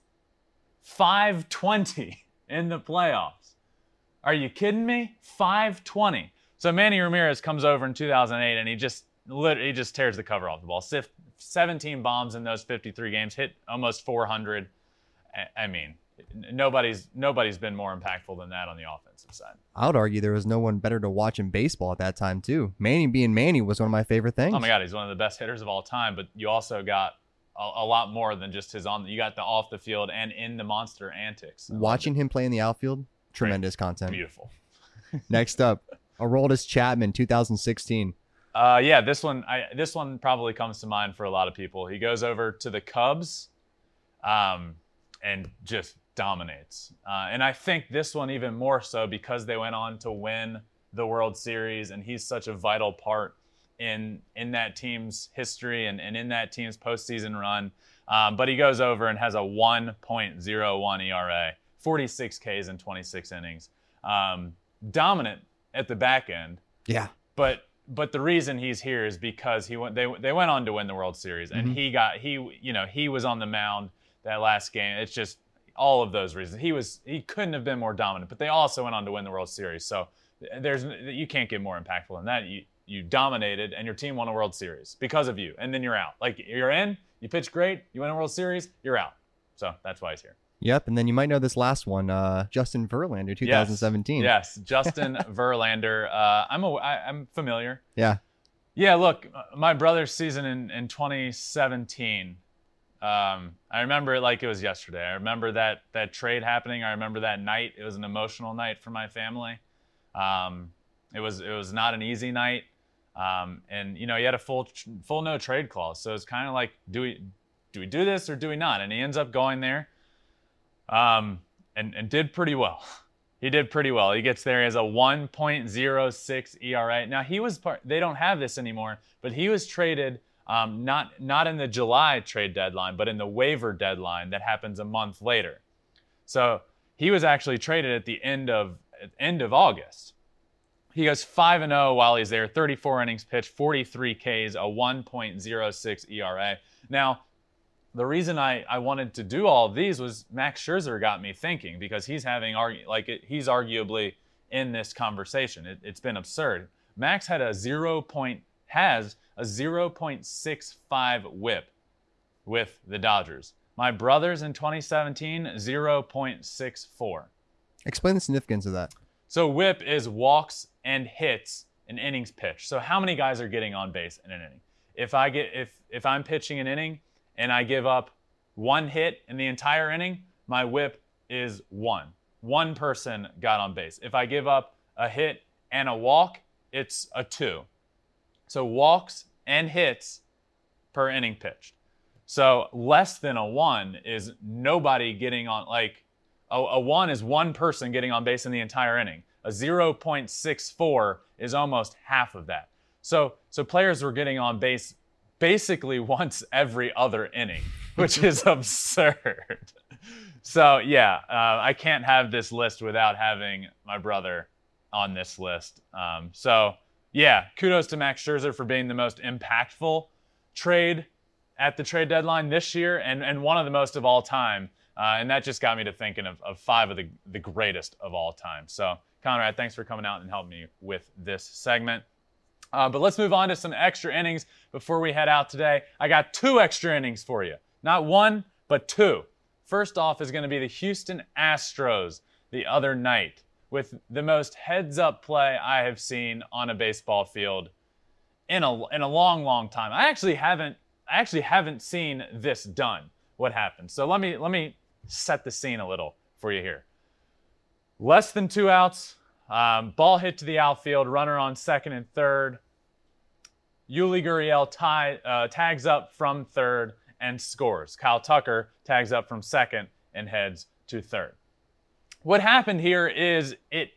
five twenty in the playoffs. Are you kidding me? five twenty. So Manny Ramirez comes over in two thousand eight, and he just literally just tears the cover off the ball. seventeen bombs in those fifty-three games, hit almost four hundred. I mean, nobody's nobody's been more impactful than that on the offensive side. I would argue there was no one better to watch in baseball at that time, too. Manny being Manny was one of my favorite things. Oh, my God, he's one of the best hitters of all time, but you also got a, a lot more than just his on. You got the off the field and in the monster antics. Watching him play in the outfield, tremendous Great. content. Beautiful. Next up, Aroldis Chapman, two thousand sixteen. Uh, yeah, this one I, this one probably comes to mind for a lot of people. He goes over to the Cubs um, and just dominates. Uh, and I think this one even more so because they went on to win the World Series, and he's such a vital part in in that team's history and, and in that team's postseason run. Um, but he goes over and has a one point oh one E R A, forty-six Ks in twenty-six innings. Um, dominant at the back end. Yeah. But but the reason he's here is because he went. They they went on to win the World Series, and Mm-hmm. he got he you know he was on the mound that last game. It's just all of those reasons. He was he couldn't have been more dominant. But they also went on to win the World Series. So there's you can't get more impactful than that. You you dominated, and your team won a World Series because of you, and then you're out. Like you're in, you pitch great, you win a World Series, you're out. So that's why he's here. Yep, and then you might know this last one, uh, Justin Verlander, twenty seventeen. Yes, yes. Justin Verlander. Uh, I'm a, I, I'm familiar. Yeah. Yeah, look, my brother's season in, in twenty seventeen, um, I remember it like it was yesterday. I remember that that trade happening. I remember that night. It was an emotional night for my family. Um, it was it was not an easy night, um, and you know he had a full full no trade clause, so it's kind of like do we do we do this or do we not? And he ends up going there. Um, and, and did pretty well. He did pretty well. He gets there as a one point oh six E R A. Now he was part, they don't have this anymore, but he was traded, um, not, not in the July trade deadline, but in the waiver deadline that happens a month later. So he was actually traded at the end of, end of August. He goes five and oh while he's there, thirty-four innings pitched, forty-three Ks, a one point oh six E R A. Now, the reason I, I wanted to do all of these was Max Scherzer got me thinking because he's having argu- like it, he's arguably in this conversation. It, it's been absurd. Max had a zero point has a zero point six five whip with the Dodgers. My brother's in twenty seventeen, zero point six four. Explain the significance of that. So whip is walks and hits in innings pitched. So how many guys are getting on base in an inning? If I get if if I'm pitching an inning and I give up one hit in the entire inning, my whip is one. One person got on base. If I give up a hit and a walk, it's a two. So walks and hits per inning pitched. So less than a one is nobody getting on, like a, a one is one person getting on base in the entire inning. A zero point six four is almost half of that. So so players were getting on base basically once every other inning, which is absurd. So yeah, uh, I can't have this list without having my brother on this list. Um, so yeah, kudos to Max Scherzer for being the most impactful trade at the trade deadline this year, and, and one of the most of all time. Uh, and that just got me to thinking of, of five of the, the greatest of all time. So Conrad, thanks for coming out and helping me with this segment. Uh, but let's move on to some extra innings before we head out today. I got two extra innings for you. Not one, but two. First off is going to be the Houston Astros the other night with the most heads-up play I have seen on a baseball field in a in a long, long time. I actually haven't I actually haven't seen this done. What happened? So let me let me set the scene a little for you here. Less than two outs, um, ball hit to the outfield, runner on second and third. Yuli Gurriel tie, uh, tags up from third and scores. Kyle Tucker tags up from second and heads to third. What happened here is it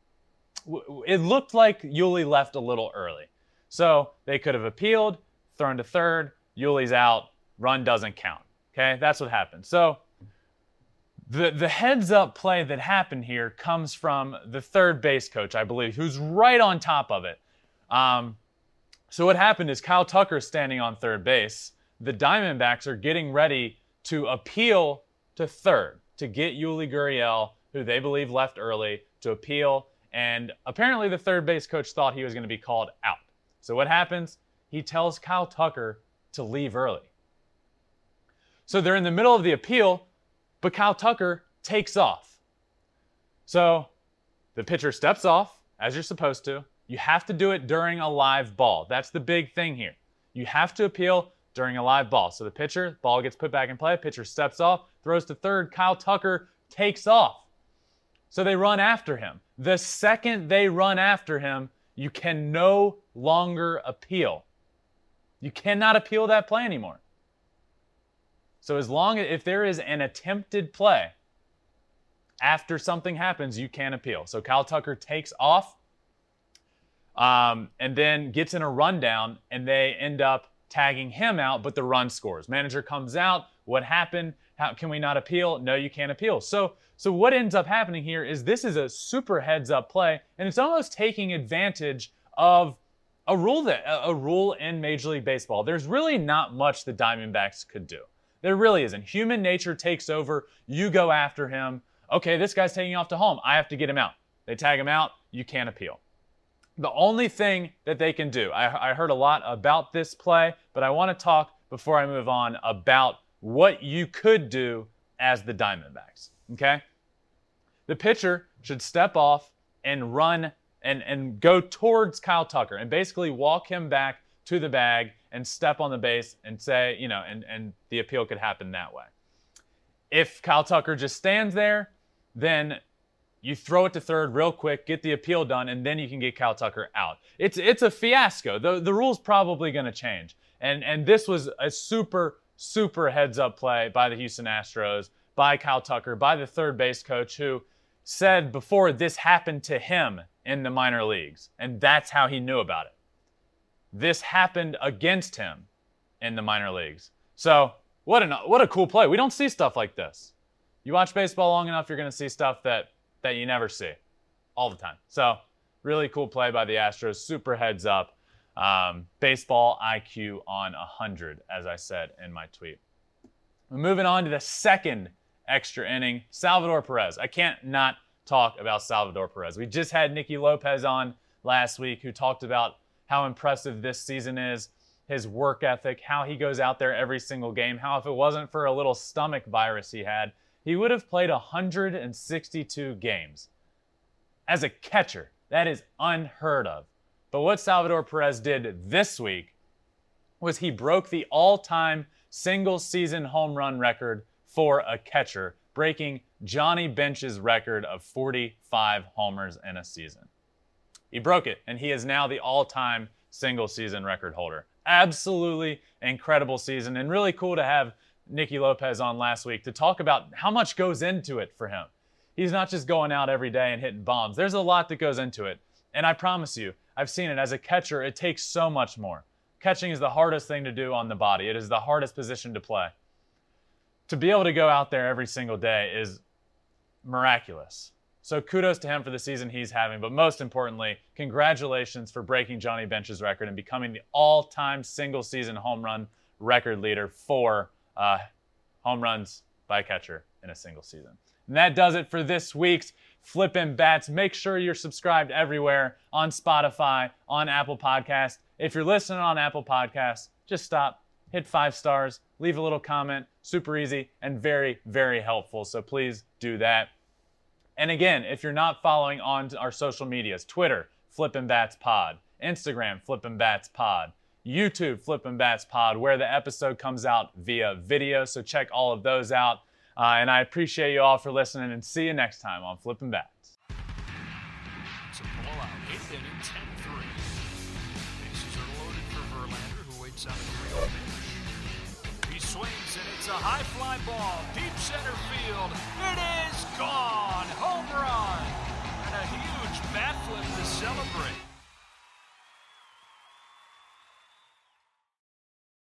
it looked like Yuli left a little early. So they could have appealed, thrown to third, Yuli's out, run doesn't count. Okay, that's what happened. So the the heads up play that happened here comes from the third base coach, I believe, who's right on top of it. Um, so what happened is Kyle Tucker is standing on third base. The Diamondbacks are getting ready to appeal to third to get Yuli Gurriel, who they believe left early, to appeal. And apparently the third base coach thought he was going to be called out. So what happens? He tells Kyle Tucker to leave early. So they're in the middle of the appeal, but Kyle Tucker takes off. So the pitcher steps off, as you're supposed to. You have to do it during a live ball. That's the big thing here. You have to appeal during a live ball. So the pitcher, ball gets put back in play, pitcher steps off, throws to third, Kyle Tucker takes off. So they run after him. The second they run after him, you can no longer appeal. You cannot appeal that play anymore. So as long as, if there is an attempted play after something happens, you can appeal. So Kyle Tucker takes off um, and then gets in a rundown, and they end up tagging him out, but the run scores. Manager comes out. What happened? How can we not appeal? No, you can't appeal. So, so what ends up happening here is this is a super heads-up play, and it's almost taking advantage of a rule that a rule in Major League Baseball. There's really not much the Diamondbacks could do. There really isn't. Human nature takes over. You go after him. Okay, this guy's taking off to home. I have to get him out. They tag him out. You can't appeal. The only thing that they can do, I, I heard a lot about this play, but I want to talk before I move on about what you could do as the Diamondbacks, okay? The pitcher should step off and run and, and go towards Kyle Tucker and basically walk him back to the bag and step on the base and say, you know, and, and the appeal could happen that way. If Kyle Tucker just stands there, then you throw it to third real quick, get the appeal done, and then you can get Kyle Tucker out. It's it's a fiasco. The, the rule's probably going to change. And, and this was a super, super heads-up play by the Houston Astros, by Kyle Tucker, by the third base coach, who said before this happened to him in the minor leagues, and that's how he knew about it. This happened against him in the minor leagues. So what, an, what a cool play. We don't see stuff like this. You watch baseball long enough, you're going to see stuff that, that you never see all the time. So really cool play by the Astros. Super heads up. Um, baseball I Q on one hundred, as I said in my tweet. We're moving on to the second extra inning, Salvador Perez. I can't not talk about Salvador Perez. We just had Nicky Lopez on last week who talked about how impressive this season is, his work ethic, how he goes out there every single game, how if it wasn't for a little stomach virus he had, he would have played one hundred sixty-two games. As a catcher, that is unheard of. But what Salvador Perez did this week was he broke the all-time single-season home run record for a catcher, breaking Johnny Bench's record of forty-five homers in a season. He broke it, and he is now the all-time single-season record holder. Absolutely incredible season, and really cool to have Nicky Lopez on last week to talk about how much goes into it for him. He's not just going out every day and hitting bombs. There's a lot that goes into it, and I promise you, I've seen it. As a catcher, it takes so much more. Catching is the hardest thing to do on the body. It is the hardest position to play. To be able to go out there every single day is miraculous. So kudos to him for the season he's having, but most importantly, congratulations for breaking Johnny Bench's record and becoming the all-time single-season home run record leader for uh, home runs by a catcher in a single season. And that does it for this week's Flippin' Bats. Make sure you're subscribed everywhere on Spotify, on Apple Podcasts. If you're listening on Apple Podcasts, just stop, hit five stars, leave a little comment. Super easy and very, very helpful. So please do that. And again, if you're not following on our social medias, Twitter, Flippin' Bats Pod, Instagram, Flippin' Bats Pod, YouTube, Flippin' Bats Pod, where the episode comes out via video. So check all of those out. Uh, and I appreciate you all for listening, and see you next time on Flippin' Bats. It's a blowout, eighth inning, ten three. Bases are loaded for Verlander, who waits on a three oh pitch. He swings, and it's a high fly ball, deep center field. It is gone! Home run! And a huge bat flip to celebrate.